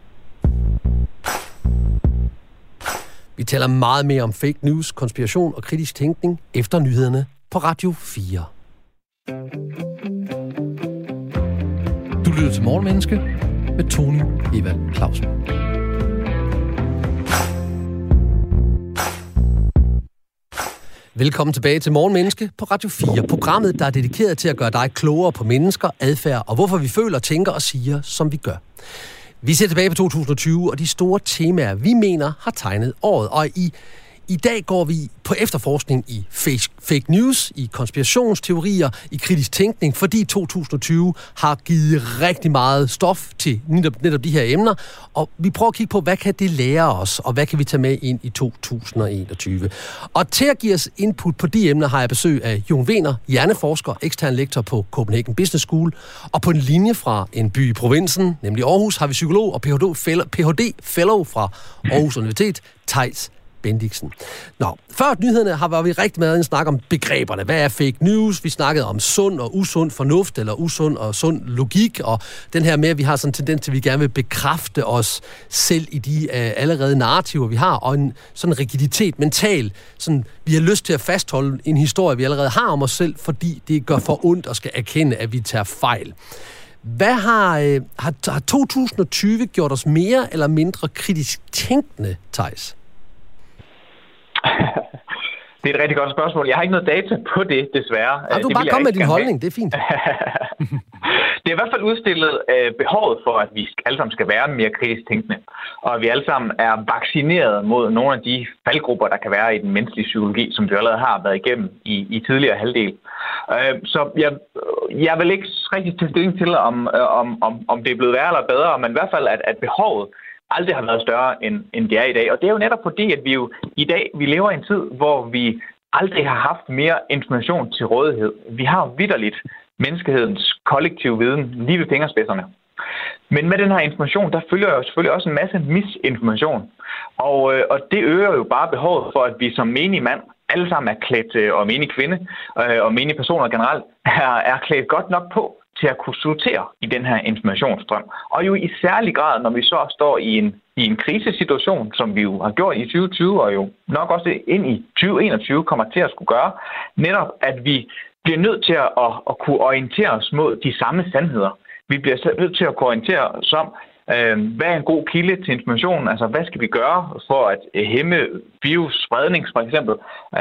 Vi taler meget mere om fake news, konspiration og kritisk tænkning efter nyhederne på Radio 4. Du lytter til Morgenmenneske med Tony Evald Clausen. Velkommen tilbage til Morgenmenneske på Radio 4. Programmet, der er dedikeret til at gøre dig klogere på mennesker, adfærd og hvorfor vi føler, tænker og siger, som vi gør. Vi ser tilbage på 2020 og de store temaer, vi mener har tegnet året. Og i dag går vi på efterforskning i fake news, i konspirationsteorier, i kritisk tænkning, fordi 2020 har givet rigtig meget stof til netop de her emner. Og vi prøver at kigge på, hvad kan det lære os, og hvad kan vi tage med ind i 2021. Og til at give os input på de emner, har jeg besøg af Jon Wehner, hjerneforsker, ekstern lektor på Copenhagen Business School. Og på en linje fra en by i provinsen, nemlig Aarhus, har vi psykolog og Ph.D.-fellow fra Aarhus Universitet, Theis Bendixen. Nå, før nyhederne var vi rigtig meget en snak om begreberne. Hvad er fake news? Vi snakkede om sund og usund fornuft, eller usund og sund logik, og den her med, at vi har sådan en tendens til, at vi gerne vil bekræfte os selv i de allerede narrativer, vi har, og en sådan rigiditet mental. Sådan, vi har lyst til at fastholde en historie, vi allerede har om os selv, fordi det gør for ondt at skal erkende, at vi tager fejl. Hvad har 2020 gjort os mere eller mindre kritisk tænkende, Theis? Det er et rigtig godt spørgsmål. Jeg har ikke noget data på det, desværre. Ja, du bare kom med din holdning, det er fint. Det er i hvert fald udstillet behovet for, at vi alle sammen skal være mere kritisk tænkende, og at vi alle sammen er vaccineret mod nogle af de faldgrupper, der kan være i den menneskelige psykologi, som vi allerede har været igennem i tidligere halvdel. Så jeg vil ikke rigtig tage stilling til, om det er blevet værre eller bedre, men i hvert fald, at behovet aldrig har været større, end det er i dag. Og det er jo netop fordi, at vi lever i en tid, hvor vi aldrig har haft mere information til rådighed. Vi har vitterligt menneskehedens kollektive viden lige ved fingerspidserne. Men med den her information, der følger jo selvfølgelig også en masse misinformation. Og det øger jo bare behovet for, at vi som menige mand alle sammen er klædt, og menige kvinde, og menige personer generelt, er klædt godt nok på til at kunne sortere i den her informationsstrøm. Og jo i særlig grad, når vi så står i en krisesituation, som vi jo har gjort i 2020, og jo nok også ind i 2021 kommer til at skulle gøre, netop at vi bliver nødt til at kunne orientere os mod de samme sandheder. Vi bliver nødt til at kunne orientere os om, hvad er en god kilde til information? Altså, hvad skal vi gøre for at hæmme virusspredning, for eksempel?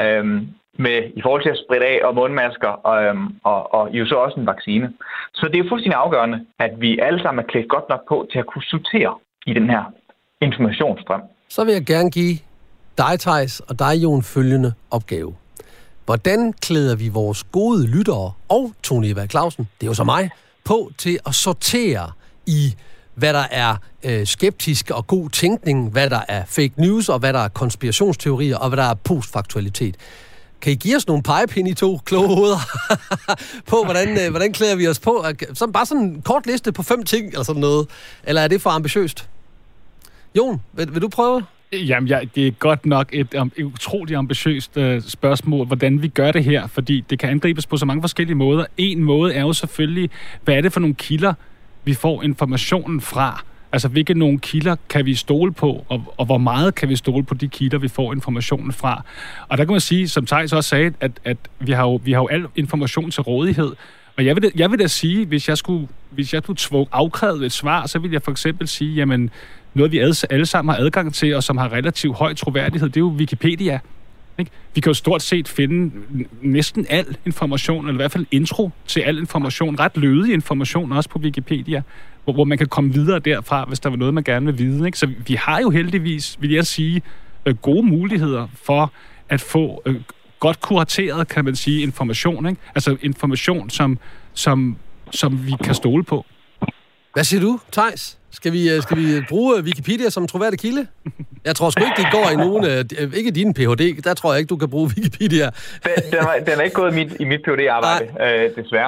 I forhold til at spritte af og mundmasker, og jo så også en vaccine. Så det er jo fuldstændig afgørende, at vi alle sammen er klædt godt nok på til at kunne sortere i den her informationsstrøm. Så vil jeg gerne give dig, Theis, og dig, Jon, følgende opgave. Hvordan klæder vi vores gode lyttere og Tony Evald Clausen, det er jo så mig, på til at sortere i, hvad der er skeptisk og god tænkning, hvad der er fake news, og hvad der er konspirationsteorier, og hvad der er postfaktualitet. Kan I give os nogle pegepinde i to kloge hoveder på, hvordan klæder vi os på? Så bare sådan en kort liste på 5 ting, eller sådan noget. Eller er det for ambitiøst? Jon, vil du prøve? Jamen, det er godt nok et utroligt ambitiøst spørgsmål, hvordan vi gør det her, fordi det kan angribes på så mange forskellige måder. En måde er jo selvfølgelig, hvad er det for nogle kilder, vi får informationen fra? Altså, hvilke nogle kilder kan vi stole på, og hvor meget kan vi stole på de kilder, vi får informationen fra? Og der kan man sige, som Theis også sagde, at vi har jo al information til rådighed. Og jeg vil da sige, hvis jeg skulle afkræve et svar, så vil jeg for eksempel sige, jamen, noget vi alle sammen har adgang til, og som har relativt høj troværdighed, det er jo Wikipedia. Ikke? Vi kan jo stort set finde næsten al information, eller i hvert fald intro til al information, ret lødig information også på Wikipedia, hvor man kan komme videre derfra, hvis der var noget, man gerne vil vide. Ikke? Så vi har jo heldigvis, vil jeg sige, gode muligheder for at få godt kurateret, kan man sige, information. Ikke? Altså information, som vi kan stole på. Hvad siger du, Theis? Skal vi bruge Wikipedia som troværdig kilde? Jeg tror sgu ikke, det går i nogen... ikke din Ph.D., der tror jeg ikke, du kan bruge Wikipedia. Den er ikke gået i mit Ph.D.-arbejde, desværre.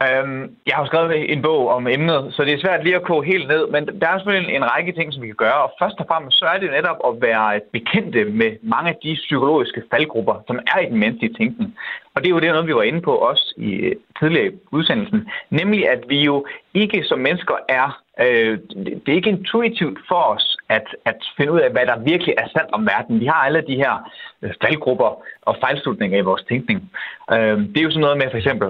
Jeg har jo skrevet en bog om emnet, så det er svært lige at koge helt ned, men der er selvfølgelig en række ting, som vi kan gøre. Og først og fremmest så er det jo netop at være bekendte med mange af de psykologiske faldgrupper, som er i den menneskelige tænkning. Og det er jo noget, vi var inde på også i tidligere i udsendelsen, nemlig at vi jo ikke som mennesker det er ikke intuitivt for os at finde ud af, hvad der virkelig er sandt om verden. Vi har alle de her faldgrupper og fejlslutninger i vores tænkning. Det er jo sådan noget med for eksempel,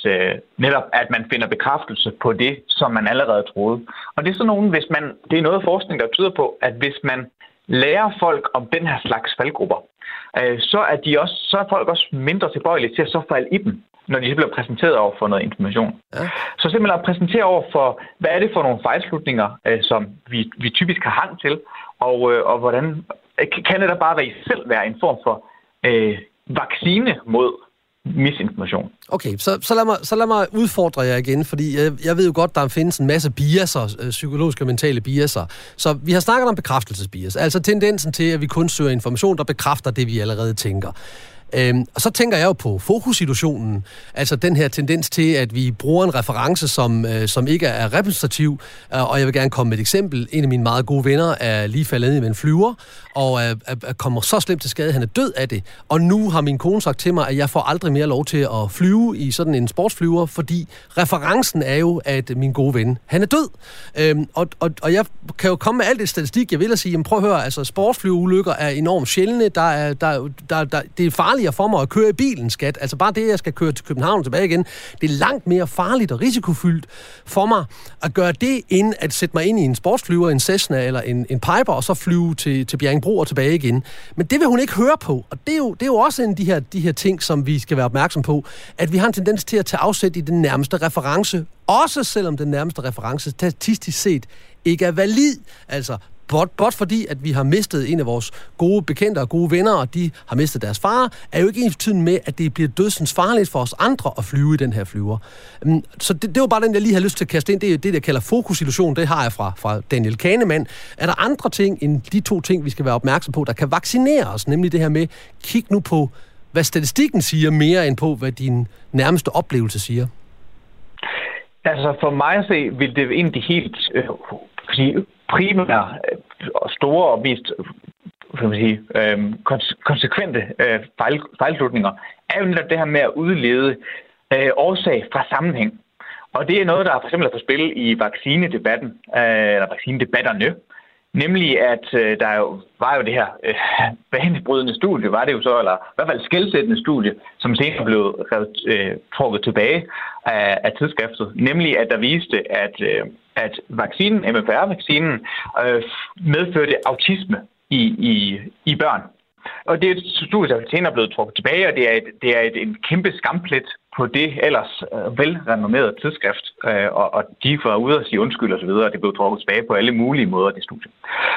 at man finder bekræftelse på det, som man allerede troede. Og det er sådan nogen, det er noget forskning, der tyder på, at hvis man lærer folk om den her slags faldgrupper, så er folk også mindre tilbøjelige til at så falde i dem, når de bliver præsenteret over for noget information. Ja. Så simpelthen at præsentere over for, hvad er det for nogle fejlslutninger, som vi typisk har hang til, og hvordan kan det da bare selv være en form for vaccine mod misinformation. Okay, så lad mig udfordre jer igen, fordi jeg ved jo godt, der findes en masse biaser, psykologiske og mentale biaser. Så vi har snakket om bekræftelsesbias, altså tendensen til, at vi kun søger information, der bekræfter det, vi allerede tænker. Og så tænker jeg jo på fokussituationen, altså den her tendens til, at vi bruger en reference, som ikke er repræsentativ, og jeg vil gerne komme med et eksempel. En af mine meget gode venner er lige faldet ned med en flyver, og kommer så slemt til skade, han er død af det. Og nu har min kone sagt til mig, at jeg får aldrig mere lov til at flyve i sådan en sportsflyver, fordi referencen er jo, at min gode ven, han er død. Og jeg kan jo komme med alt det statistik, jeg vil at sige, jamen prøv at høre, altså sportsflyveulykker er enormt sjældne, det er farligere for mig at køre i bilen, skat. Altså bare det, jeg skal køre til København tilbage igen, det er langt mere farligt og risikofyldt for mig at gøre det, end at sætte mig ind i en sportsflyver, en Cessna eller en Piper, og så flyve til Bjerringbro og tilbage igen. Men det vil hun ikke høre på, og det er jo også en af de her ting, som vi skal være opmærksom på, at vi har en tendens til at tage afsæt i den nærmeste reference, også selvom den nærmeste reference statistisk set ikke er valid. Altså blot fordi, at vi har mistet en af vores gode bekendte og gode venner, og de har mistet deres far, er jo ikke ensbetydende med, at det bliver dødsens farligt for os andre at flyve i den her flyver. Så det var bare den, jeg lige har lyst til at kaste ind. Det er det, jeg kalder fokusillusion. Det har jeg fra Daniel Kahneman. Er der andre ting end de to ting, vi skal være opmærksom på, der kan vaccinere os? Nemlig det her med, kig nu på, hvad statistikken siger, mere end på, hvad din nærmeste oplevelse siger. Altså for mig at se, vil det egentlig helt primære og store og mest konsekvente fejlslutninger er jo netop det her med at udlede årsag fra sammenhæng. Og det er noget, der for eksempel er på spil i vaccinedebatten, eller vaccinedebatterne. Nemlig at der var jo det her banebrydende studie, var det jo så, eller i hvert fald skelsættende studie, som senere blev trukket tilbage af tidsskriftet. Nemlig at der viste, at vaccinen, MFR-vaccinen, medførte autisme i børn. Og det er et studie, der senere er blevet trukket tilbage, og det er en kæmpe skamplet på det ellers velrenommerede tidsskrift, og de var ude at sige undskyld og så videre, og det blev trukket tilbage på alle mulige måder, det studie.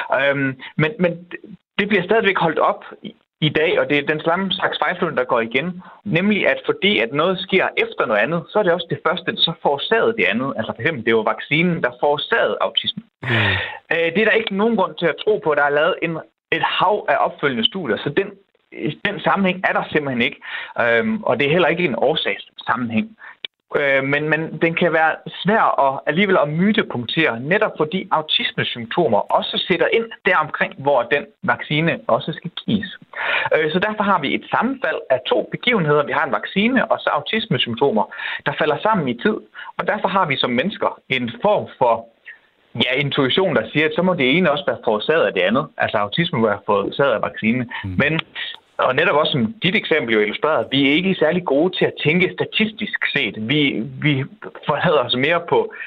Men det bliver stadigvæk holdt op i dag, og det er den samme slags fejlslutning, der går igen, nemlig at fordi at noget sker efter noget andet, så er det også det første, så forårsagede det andet. Altså for eksempel, det var vaccinen, der forårsagede autisme. Det er der ikke nogen grund til at tro på, at der er lavet et hav af opfølgende studier, så den sammenhæng er der simpelthen ikke, og det er heller ikke en årsagssammenhæng. Men den kan være svær alligevel at mytepunktere, netop fordi autismesymptomer også sætter ind deromkring, hvor den vaccine også skal gives. Så derfor har vi et sammenfald af to begivenheder. Vi har en vaccine og så autismesymptomer, der falder sammen i tid. Og derfor har vi som mennesker en form for intuition, der siger, at så må det ene også være forårsaget af det andet. Altså autisme må være forårsaget af vaccine. Men og netop også som dit eksempel jo illustrerer, vi er ikke særlig gode til at tænke statistisk set. Vi forlader os mere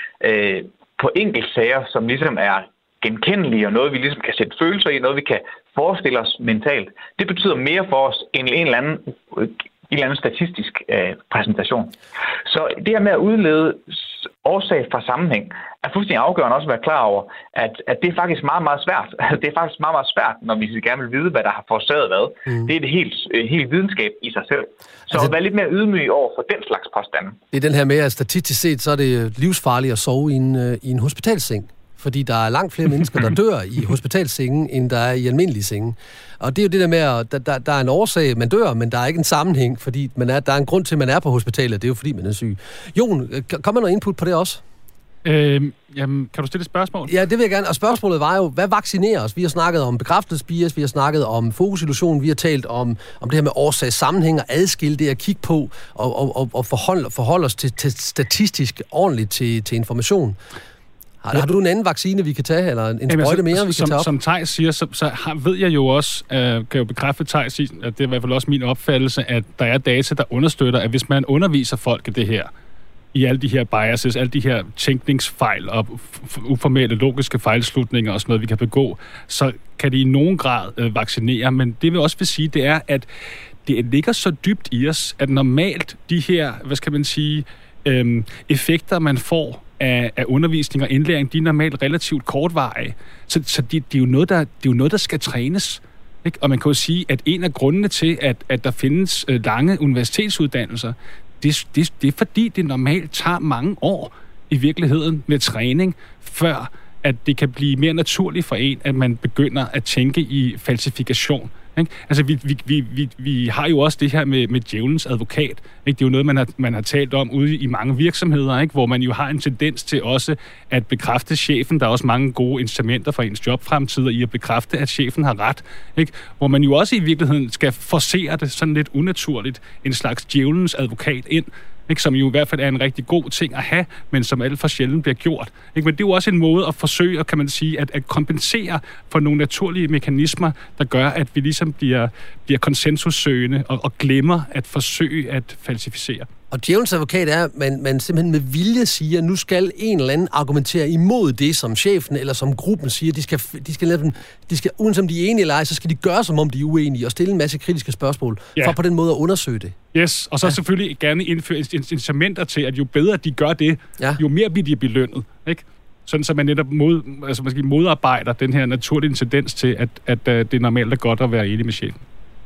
på enkeltsager, som ligesom er genkendelige, og noget vi ligesom kan sætte følelser i, noget vi kan forestille os mentalt. Det betyder mere for os end en eller anden statistisk præsentation. Så det her med at udlede årsag fra sammenhæng er fuldstændig afgørende også at være klar over, at det er faktisk meget, meget svært. Det er faktisk meget, meget svært, når vi gerne vil vide, hvad der har forårsaget hvad. Det er det helt videnskab i sig selv. Så at være lidt mere ydmyg over for den slags påstande. Det er den her med, at statistisk set, så er det livsfarligt at sove i en hospitalsseng. fordi der er langt flere mennesker, der dør i hospitalssengen, end der er i almindelige senge. Og det er jo det der med, at der er en årsag, man dør, men der er ikke en sammenhæng, fordi der er en grund til, at man er på hospitalet. Det er jo fordi, man er syg. Jon, kommer noget input på det også? Jamen, kan du stille et spørgsmål? Ja, det vil jeg gerne. Og spørgsmålet var jo, hvad vaccinerer os? Vi har snakket om bekræftelsesbias, vi har snakket om fokusillusion, vi har talt om det her med årsagssammenhæng og adskille det at kigge på og forholde os til statistisk ordentligt til information. Har du en anden vaccine, vi kan tage, eller en sprøjte mere, vi kan tage op? Som Theis siger, så ved jeg jo også, kan jo bekræfte Theis, at det er i hvert fald også min opfattelse, at der er data, der understøtter, at hvis man underviser folk i det her, i alle de her biases, alle de her tænkningsfejl og uformelle logiske fejlslutninger og sådan noget, vi kan begå, så kan det i nogen grad vaccinere. Men det vil også vil sige, det er, at det ligger så dybt i os, at normalt de her, hvad skal man sige, effekter, man får af undervisning og indlæring, de er normalt relativt kortvarige. Så det er jo noget, der skal trænes. Ikke? Og man kan jo sige, at en af grundene til, at der findes lange universitetsuddannelser, det er fordi, det normalt tager mange år i virkeligheden med træning, før at det kan blive mere naturligt for en, at man begynder at tænke i falsifikation. Ikke? Altså, vi har jo også det her med djævelens advokat. Ikke? Det er jo noget, man har talt om ude i mange virksomheder, ikke? Hvor man jo har en tendens til også at bekræfte chefen. Der er også mange gode instrumenter for ens jobfremtider i at bekræfte, at chefen har ret. Ikke? Hvor man jo også i virkeligheden skal forcere det sådan lidt unaturligt, en slags djævelens advokat ind, ikke? Som jo i hvert fald er en rigtig god ting at have, men som alt for sjældent bliver gjort. Ikke? Men det er jo også en måde at forsøge, kan man sige, at kompensere for nogle naturlige mekanismer, der gør, at vi ligesom bliver konsensussøgende og glemmer at forsøge at falsificere. Og djævelens advokat er, at man simpelthen med vilje siger, at nu skal en eller anden argumentere imod det, som chefen eller som gruppen siger. De skal uanset om de er enige eller ej, så skal de gøre, som om de er uenige, og stille en masse kritiske spørgsmål, for på den måde at undersøge det. Yes, og så selvfølgelig gerne indføre incitamenter til, at jo bedre de gør det, jo mere bliver de belønnet. Ikke? Sådan, så man netop modarbejder den her naturlige tendens til, at det normalt er godt at være enig med chefen.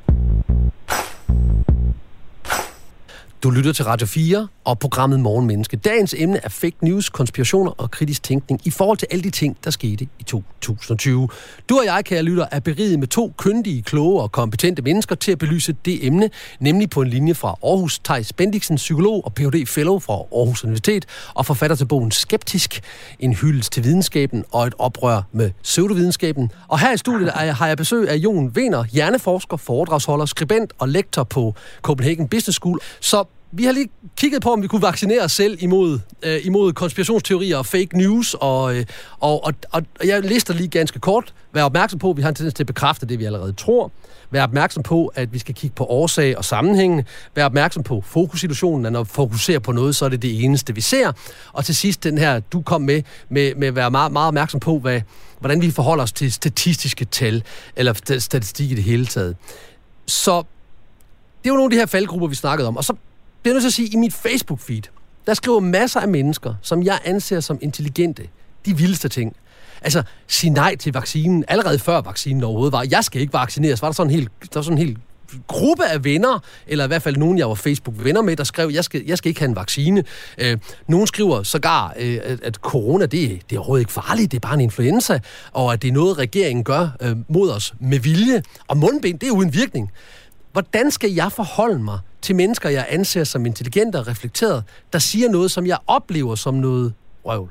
Du lytter til Radio 4 og programmet Morgenmenneske. Dagens emne er fake news, konspirationer og kritisk tænkning i forhold til alle de ting, der skete i 2020. Du og jeg, kære lytter, er beriget med 2 kyndige, kloge og kompetente mennesker til at belyse det emne, nemlig på en linje fra Aarhus, Theis Bendixen, psykolog og Ph.D. fellow fra Aarhus Universitet og forfatter til bogen Skeptisk, en hyldest til videnskaben og et oprør med pseudovidenskaben. Og her i studiet har jeg besøg af Jon Wehner, hjerneforsker, foredragsholder, skribent og lektor på Copenhagen Business School. Så vi har lige kigget på, om vi kunne vaccinere os selv imod konspirationsteorier og fake news, og jeg lister lige ganske kort. Vær opmærksom på, at vi har en tendens til at bekræfte det, vi allerede tror. Vær opmærksom på, at vi skal kigge på årsag og sammenhængen. Vær opmærksom på fokusillusionen, at når vi fokuserer på noget, så er det det eneste, vi ser. Og til sidst den her, du kom med at være meget, meget opmærksom på, hvordan vi forholder os til statistiske tal, eller statistik i det hele taget. Så det er jo nogle af de her faldgrupper, vi snakkede om. Og så bliver jeg nødt til at sige, at i mit Facebook-feed, der skriver masser af mennesker, som jeg anser som intelligente, de vildeste ting. Altså, sige nej til vaccinen, allerede før vaccinen overhovedet var. Jeg skal ikke vaccineres. Var der sådan en hel gruppe af venner, eller i hvert fald nogen, jeg var Facebook-venner med, der skrev, jeg skal ikke have en vaccine. Nogen skriver sågar, at corona, det er overhovedet ikke farligt, det er bare en influenza, og at det er noget, regeringen gør mod os med vilje. Og mundbind, det er uden virkning. Hvordan skal jeg forholde mig til mennesker, jeg anser som intelligente og reflekteret, der siger noget, som jeg oplever som noget røvl?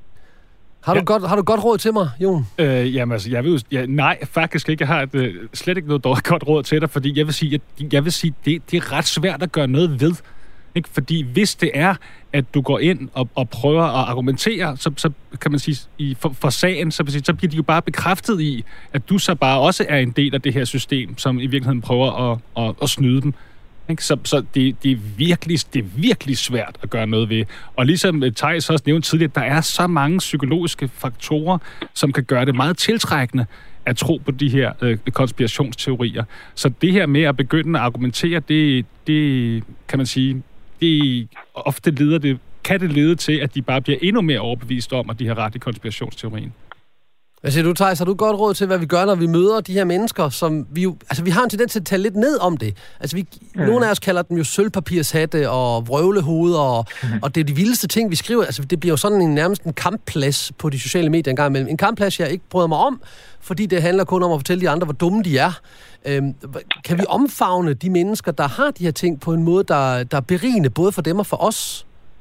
Har du godt råd til mig, Jon? Jamen altså, nej, faktisk ikke. Jeg har slet ikke noget godt råd til dig, fordi jeg vil sige, det er ret svært at gøre noget ved. Ikke? Fordi hvis det er, at du går ind og prøver at argumentere, så kan man sige, for sagen, så bliver de jo bare bekræftet i, at du så bare også er en del af det her system, som i virkeligheden prøver at snyde dem. Ikke? Så det er virkelig svært at gøre noget ved. Og ligesom Theis også nævnte tidligere, der er så mange psykologiske faktorer, som kan gøre det meget tiltrækkende at tro på de her konspirationsteorier. Så det her med at begynde at argumentere, det kan man sige, det ofte kan det lede til, at de bare bliver endnu mere overbevist om, at de har ret i konspirationsteorien. Hvad siger du, Theis? Har du godt råd til, hvad vi gør, når vi møder de her mennesker, som vi jo... Altså, vi har en tendens til at tale lidt ned om det. Altså, nogle af os kalder dem jo sølvpapirshatte og vrøvlehoveder, og det er de vildeste ting, vi skriver. Altså, det bliver jo sådan nærmest en kampplads på de sociale medier engang imellem. En kampplads, jeg ikke bryder mig om, fordi det handler kun om at fortælle de andre, hvor dumme de er. Kan vi omfavne de mennesker, der har de her ting på en måde, der er berigende, både for dem og for os?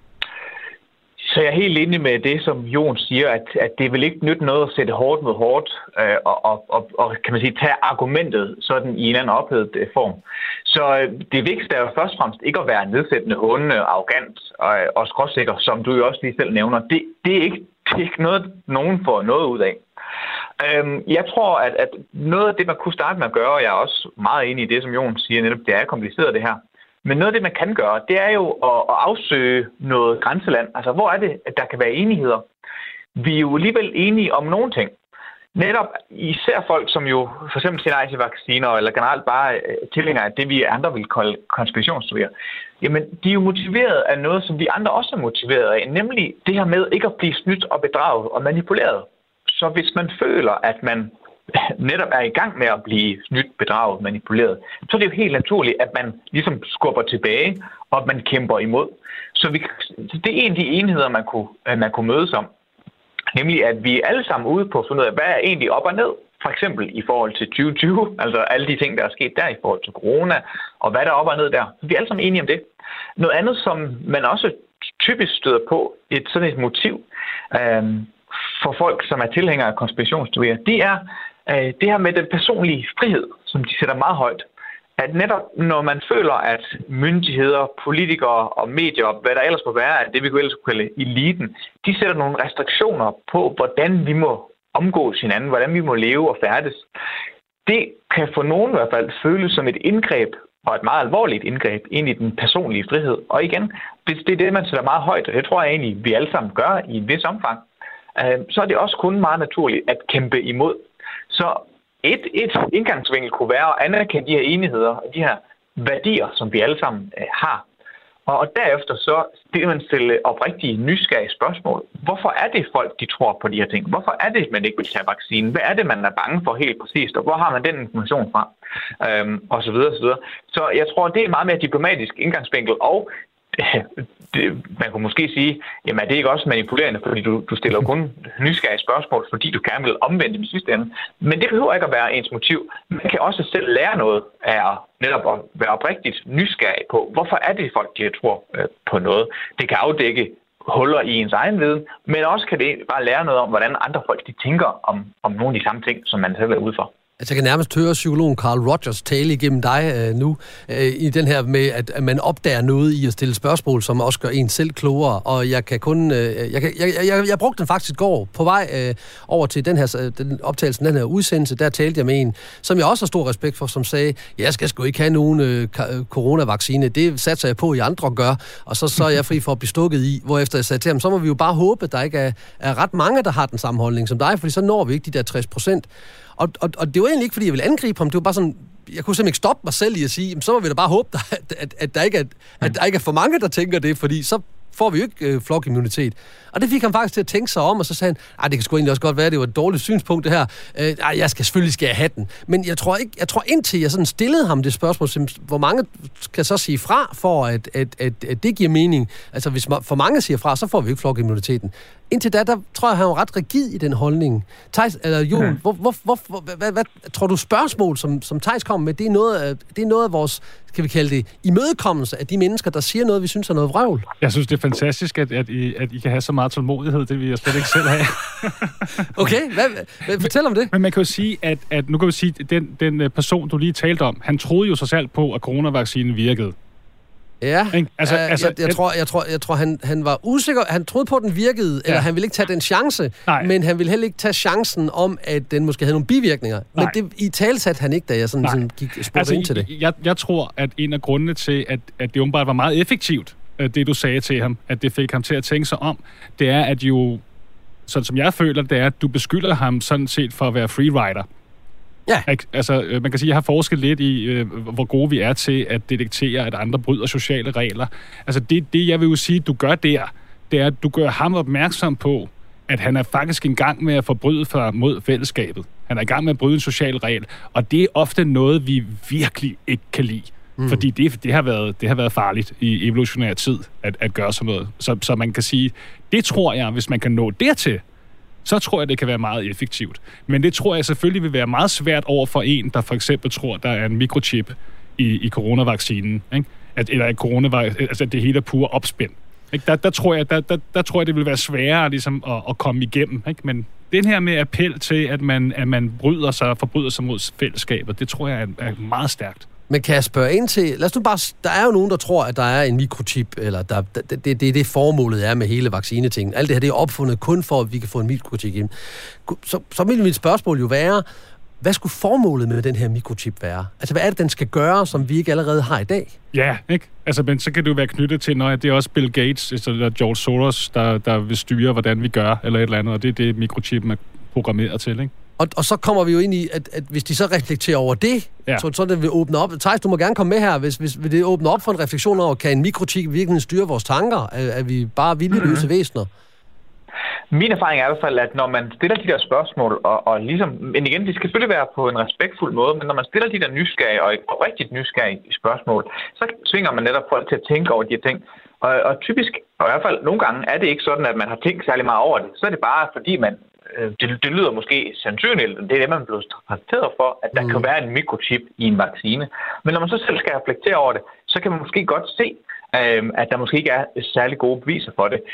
Så jeg er helt enig med det, som Jon siger, at det vil ikke nytte noget at sætte hårdt mod hårdt, og kan man sige, tage argumentet sådan i en anden ophedet form. Så det vigtigste er jo først og fremmest ikke at være nedsættende, hundende, arrogant og skråsikker, som du jo også lige selv nævner. Det er ikke noget, nogen får noget ud af. Jeg tror, at noget af det, man kunne starte med at gøre, og jeg er også meget enig i det, som Jon siger, netop det er kompliceret det her. Men noget af det, man kan gøre, det er jo at afsøge noget grænseland. Altså, hvor er det, at der kan være enigheder? Vi er jo alligevel enige om nogle ting. Netop især folk, som jo for eksempel siger nej til vacciner, eller generelt bare tilhænger af det, vi andre vil kalde konspirationsteorier. Jamen, de er jo motiveret af noget, som vi andre også er motiveret af. Nemlig det her med ikke at blive snydt og bedraget og manipuleret. Så hvis man føler, at man netop er i gang med at blive snydt, bedraget, manipuleret, så er det jo helt naturligt, at man ligesom skubber tilbage, og at man kæmper imod. Så det er en af de enheder, man kunne mødes om. Nemlig, at vi er alle sammen ude på at finde ud af, hvad er egentlig op og ned. For eksempel i forhold til 2020, altså alle de ting, der er sket der i forhold til corona, og hvad der er op og ned der. Så vi er alle sammen enige om det. Noget andet, som man også typisk støder på, sådan et motiv for folk, som er tilhængere af konspirationsteorier, det er det her med den personlige frihed, som de sætter meget højt. At netop når man føler, at myndigheder, politikere og medier, hvad der ellers må være, at det vi ellers kunne kalde eliten, de sætter nogle restriktioner på, hvordan vi må omgås hinanden, hvordan vi må leve og færdes. Det kan for nogen i hvert fald føles som et indgreb, og et meget alvorligt indgreb ind i den personlige frihed. Og igen, hvis det er det, man sætter meget højt, og det tror jeg egentlig, vi alle sammen gør i et vis omfang, så er det også kun meget naturligt at kæmpe imod. Så et indgangsvinkel kunne være at anerkende de her enigheder og de her værdier, som vi alle sammen har. Og derefter så vil man stille oprigtige, nysgerrige spørgsmål. Hvorfor er det folk, de tror på de her ting? Hvorfor er det, man ikke vil tage vaccinen? Hvad er det, man er bange for helt præcist? Og hvor har man den information fra? Og så videre, og så videre. Så jeg tror, det er meget mere diplomatisk indgangsvinkel, og man kunne måske sige, jamen er det ikke også manipulerende, fordi du stiller kun nysgerrige spørgsmål, fordi du gerne vil omvende dem i sidste ende. Men det behøver ikke at være ens motiv. Man kan også selv lære noget af netop at være oprigtigt nysgerrig på, hvorfor er det folk, de tror på noget. Det kan afdække huller i ens egen viden, men også kan det bare lære noget om, hvordan andre folk de tænker om nogle af de samme ting, som man selv er ude for. Altså, jeg kan nærmest høre psykologen Carl Rogers tale igennem dig nu, i den her med, at man opdager noget i at stille spørgsmål, som også gør en selv klogere, og jeg kan kun... Jeg brugte den faktisk i går på vej over til den optagelsen, den her udsendelse, der talte jeg med en, som jeg også har stor respekt for, som sagde, jeg skal sgu ikke have nogen coronavaccine, det satser jeg på, I andre gør, og så er jeg fri for at blive stukket i, hvorefter jeg sagde til ham, så må vi jo bare håbe, at der ikke er ret mange, der har den samme holdning som dig, fordi så når vi ikke de der 60%. Og det var egentlig ikke, fordi jeg ville angribe ham. Det var bare sådan, jeg kunne simpelthen ikke stoppe mig selv i at sige, så må vi da bare håbe, at der ikke er for mange, der tænker det, fordi så får vi jo ikke flokimmunitet. Og det fik han faktisk til at tænke sig om, og så sagde han, det kan sgu egentlig også godt være, det var et dårligt synspunkt, det her. Jeg selvfølgelig skal have den. Men jeg tror indtil jeg sådan stillede ham det spørgsmål, hvor mange kan så sige fra, for at det giver mening. Altså, hvis for mange siger fra, så får vi ikke flokimmuniteten. Indtil da, der tror jeg, han var ret rigid i den holdning. Theis, eller Jon, hvad tror du spørgsmål, som Theis kom med, det er noget af vores, skal vi kalde det, imødekommelse af de mennesker, der siger noget, vi synes er noget vrøvl? Jeg synes, det er fantastisk, at I kan have så meget tålmodighed. Det vil jeg slet ikke selv have. Okay, hvad fortæl om det. Men man kan jo sige, at nu kan vi sige, den person, du lige talte om, han troede jo sig selv på, at coronavaccinen virkede. Ja, jeg tror han var usikker. Han troede på, at den virkede, eller han ville ikke tage den chance, men han ville heller ikke tage chancen om, at den måske havde nogle bivirkninger. Men det i talsatte han ikke, da jeg sådan gik spurgte ind til det. Jeg tror, at en af grundene til, at det åbenbart var meget effektivt, det du sagde til ham, at det fik ham til at tænke sig om, det er, at jo, sådan som jeg føler, det er, at du beskylder ham sådan set for at være freerider. Ja. Altså, man kan sige, at jeg har forsket lidt i, hvor gode vi er til at detektere, at andre bryder sociale regler. Altså, det jeg vil jo sige, du gør der, det er, at du gør ham opmærksom på, at han er faktisk i gang med at forbryde sig mod fællesskabet. Han er i gang med at bryde en social regel, og det er ofte noget, vi virkelig ikke kan lide. Fordi det har været farligt i evolutionær tid at gøre sådan noget. Så man kan sige, det tror jeg, hvis man kan nå dertil, så tror jeg, det kan være meget effektivt. Men det tror jeg selvfølgelig vil være meget svært over for en, der for eksempel tror, der er en mikrochip i coronavaccinen, ikke? Altså det hele er pure opspind. Der tror jeg, det vil være sværere ligesom, at komme igennem. Ikke? Men den her med appel til, at man forbryder sig mod fællesskabet, det tror jeg er meget stærkt. Men kan jeg spørge ind til, lad os nu bare, der er jo nogen, der tror, at der er en mikrochip, eller det formålet er med hele vaccinetingen. Alt det her, det er opfundet kun for, at vi kan få en mikrochip ind. Så vil mit spørgsmål jo være, hvad skulle formålet med den her mikrochip være? Altså, hvad er det, den skal gøre, som vi ikke allerede har i dag? Ja, ikke? Altså, men så kan det jo være knyttet til, når det er også Bill Gates, eller George Soros, der vil styre, hvordan vi gør, eller et eller andet, og det er det, mikrochippen er programmeret til, ikke? Og så kommer vi jo ind i, at hvis de så reflekterer over det, så det vil åbne op. Thijs, du må gerne komme med her. Hvis det åbner op for en refleksion over, kan en mikrochip virkelig styre vores tanker? Er vi bare viljeløse væsener? Min erfaring er i hvert fald, at når man stiller de der spørgsmål, og ligesom, men igen, det skal selvfølgelig være på en respektfuld måde, men når man stiller de der nysgerrige og rigtigt nysgerrige spørgsmål, så tvinger man netop folk til at tænke over de her ting. Og typisk, og i hvert fald nogle gange, er det ikke sådan, at man har tænkt særlig meget over det. Så er det bare fordi, det lyder måske sandsynligt, det er det, man bliver præsenteret for, at der kan være en mikrochip i en vaccine. Men når man så selv skal reflektere over det, så kan man måske godt se, at der måske ikke er særlig gode beviser for det.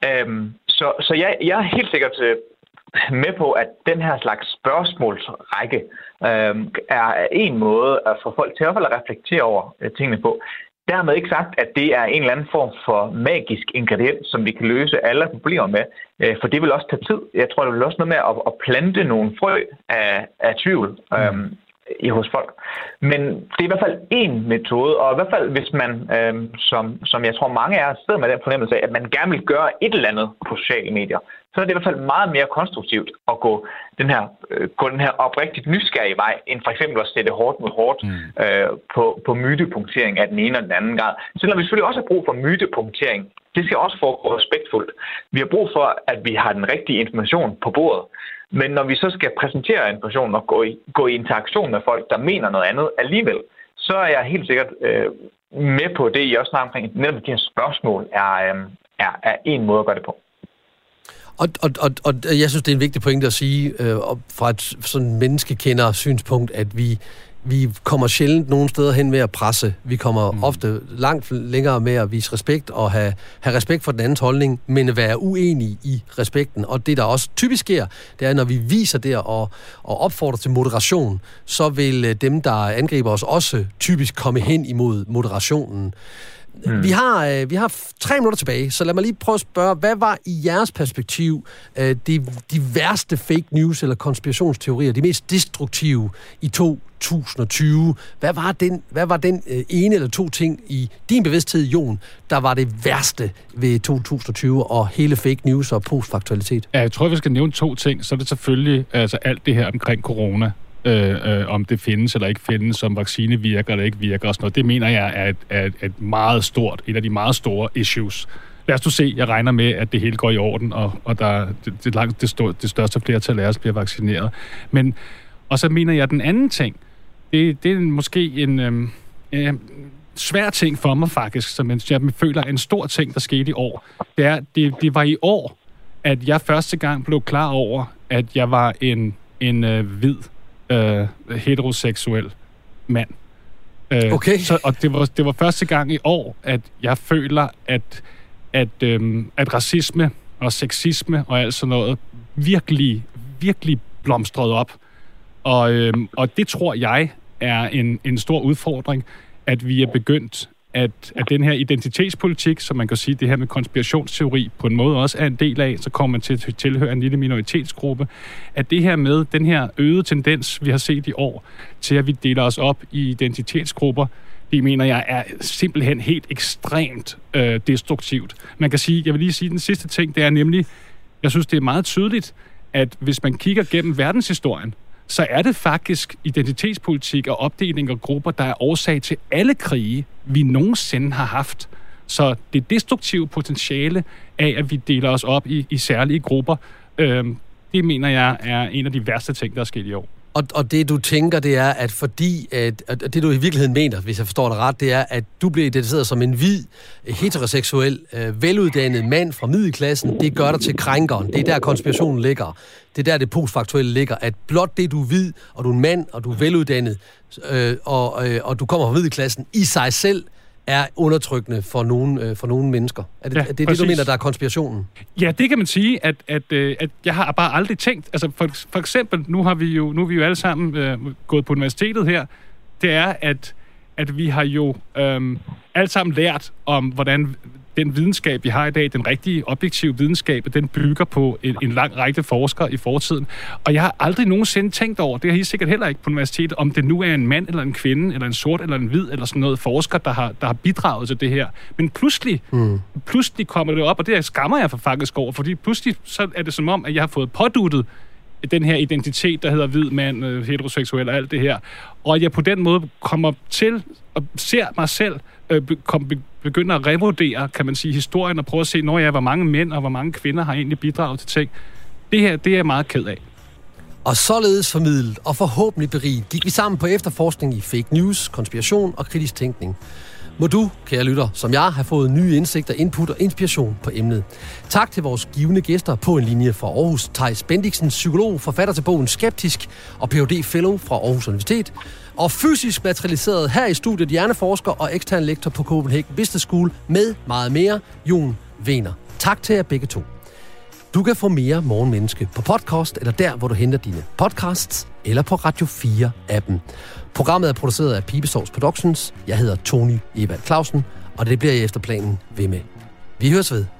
Så jeg er helt sikkert med på, at den her slags spørgsmålsrække er en måde at få folk til i hvert fald at reflektere over tingene på. Dermed ikke sagt, at det er en eller anden form for magisk ingrediens, som vi kan løse alle problemer med, for det vil også tage tid. Jeg tror, det vil også noget med at plante nogle frø af tvivl hos folk. Men det er i hvert fald en metode, og i hvert fald hvis man, som jeg tror mange af os sidder med den fornemmelse af, at man gerne vil gøre et eller andet på sociale medier, så er det i hvert fald meget mere konstruktivt at gå den her oprigtigt nysgerrige vej, end for eksempel at sætte hårdt mod hårdt på mytepunktering af den ene og den anden grad. Selvom vi selvfølgelig også har brug for mytepunktering, det skal også foregå respektfuldt. Vi har brug for, at vi har den rigtige information på bordet. Men når vi så skal præsentere information og gå i interaktion med folk, der mener noget andet alligevel, så er jeg helt sikkert med på det, I også snakker omkring. Netop de her spørgsmål er en måde at gøre det på. Og jeg synes, det er en vigtig pointe at sige, fra et sådan menneskekender synspunkt, at vi kommer sjældent nogen steder hen med at presse. Vi kommer ofte langt længere med at vise respekt og have respekt for den andens holdning, men at være uenige i respekten. Og det, der også typisk sker, det er, når vi viser det og opfordrer til moderation, så vil dem, der angriber os, også typisk komme hen imod moderationen. Vi har 3 minutter tilbage, så lad mig lige prøve at spørge, hvad var i jeres perspektiv de værste fake news eller konspirationsteorier, de mest destruktive i 2020? Hvad var den ene eller 2 ting i din bevidsthed, Jon, der var det værste ved 2020 og hele fake news og postfaktualitet? Ja, jeg tror, vi skal nævne 2 ting. Så er det selvfølgelig alt det her omkring corona. Om det findes eller ikke findes, om vaccine virker eller ikke virker og sådan noget. Det mener jeg er et meget stort, et af de meget store issues. Lad os nu se, jeg regner med, at det hele går i orden, og der det største flertal af os bliver vaccineret. Og så mener jeg, at den anden ting, det er måske en svær ting for mig faktisk, som jeg føler er en stor ting, der skete i år. Det var i år, at jeg første gang blev klar over, at jeg var en hvid heteroseksuel mand. Okay. Og det var første gang i år, at jeg føler, at racisme og sexisme og alt sådan noget virkelig, virkelig blomstrede op. Og det tror jeg er en stor udfordring, at vi er begyndt at den her identitetspolitik, som man kan sige, det her med konspirationsteori på en måde også er en del af, så kommer man til at tilhøre en lille minoritetsgruppe, at det her med den her øgede tendens, vi har set i år, til at vi deler os op i identitetsgrupper, det mener jeg er simpelthen helt ekstremt destruktivt. Man kan sige, jeg vil lige sige den sidste ting, det er nemlig, jeg synes, det er meget tydeligt, at hvis man kigger gennem verdenshistorien, så er det faktisk identitetspolitik og opdeling af grupper, der er årsag til alle krige, vi nogensinde har haft. Så det destruktive potentiale af, at vi deler os op i særlige grupper, Det mener jeg er en af de værste ting, der er sket i år. Og det, du tænker, det er, at fordi, at det du i virkeligheden mener, hvis jeg forstår det ret, det er, at du bliver identificeret som en hvid, heteroseksuel, veluddannet mand fra middelklassen, det gør dig til krænkeren. Det er der, konspirationen ligger. Det er der, det postfaktuelle ligger. At blot det, du er hvid, og du er en mand, og du er veluddannet, og du kommer fra middelklassen, i sig selv er undertrykkende for nogle mennesker. Er det du mener, der er konspirationen? Ja, det kan man sige, at jeg har bare aldrig tænkt. Altså for eksempel, nu er vi jo alle sammen gået på universitetet her. Det er, at vi har jo alle sammen lært om, hvordan den videnskab, vi har i dag, den rigtige objektive videnskab, den bygger på en lang række forskere i fortiden. Og jeg har aldrig nogensinde tænkt over, det har I sikkert heller ikke på universitetet, om det nu er en mand, eller en kvinde, eller en sort, eller en hvid, eller sådan noget forsker, der har bidraget til det her. Men pludselig kommer det op, og det skammer jeg faktisk over, fordi pludselig så er det som om, at jeg har fået påduttet den her identitet, der hedder hvid mand, heteroseksuel og alt det her. Og jeg på den måde kommer til og ser mig selv begynder at revurdere, kan man sige, historien og prøve at se, hvor mange mænd og hvor mange kvinder har egentlig bidraget til ting. Det her, det er jeg meget ked af. Og således formidlet og forhåbentlig beriget gik vi sammen på efterforskning i fake news, konspiration og kritisk tænkning. Må du, kære lytter, som jeg, have fået nye indsigter, input og inspiration på emnet. Tak til vores givende gæster på en linje fra Aarhus. Theis Bendiksen, psykolog, forfatter til bogen Skeptisk og Ph.D. Fellow fra Aarhus Universitet. Og fysisk materialiseret her i studiet hjerneforsker og ekstern lektor på Copenhagen Business School med meget mere, Jon Wehner. Tak til jer begge to. Du kan få mere Morgenmenneske på podcast, eller der, hvor du henter dine podcasts, eller på Radio 4-appen. Programmet er produceret af Pibesovs Productions. Jeg hedder Tony Evald Clausen, og det bliver jeg efter planen ved med. Vi høres ved.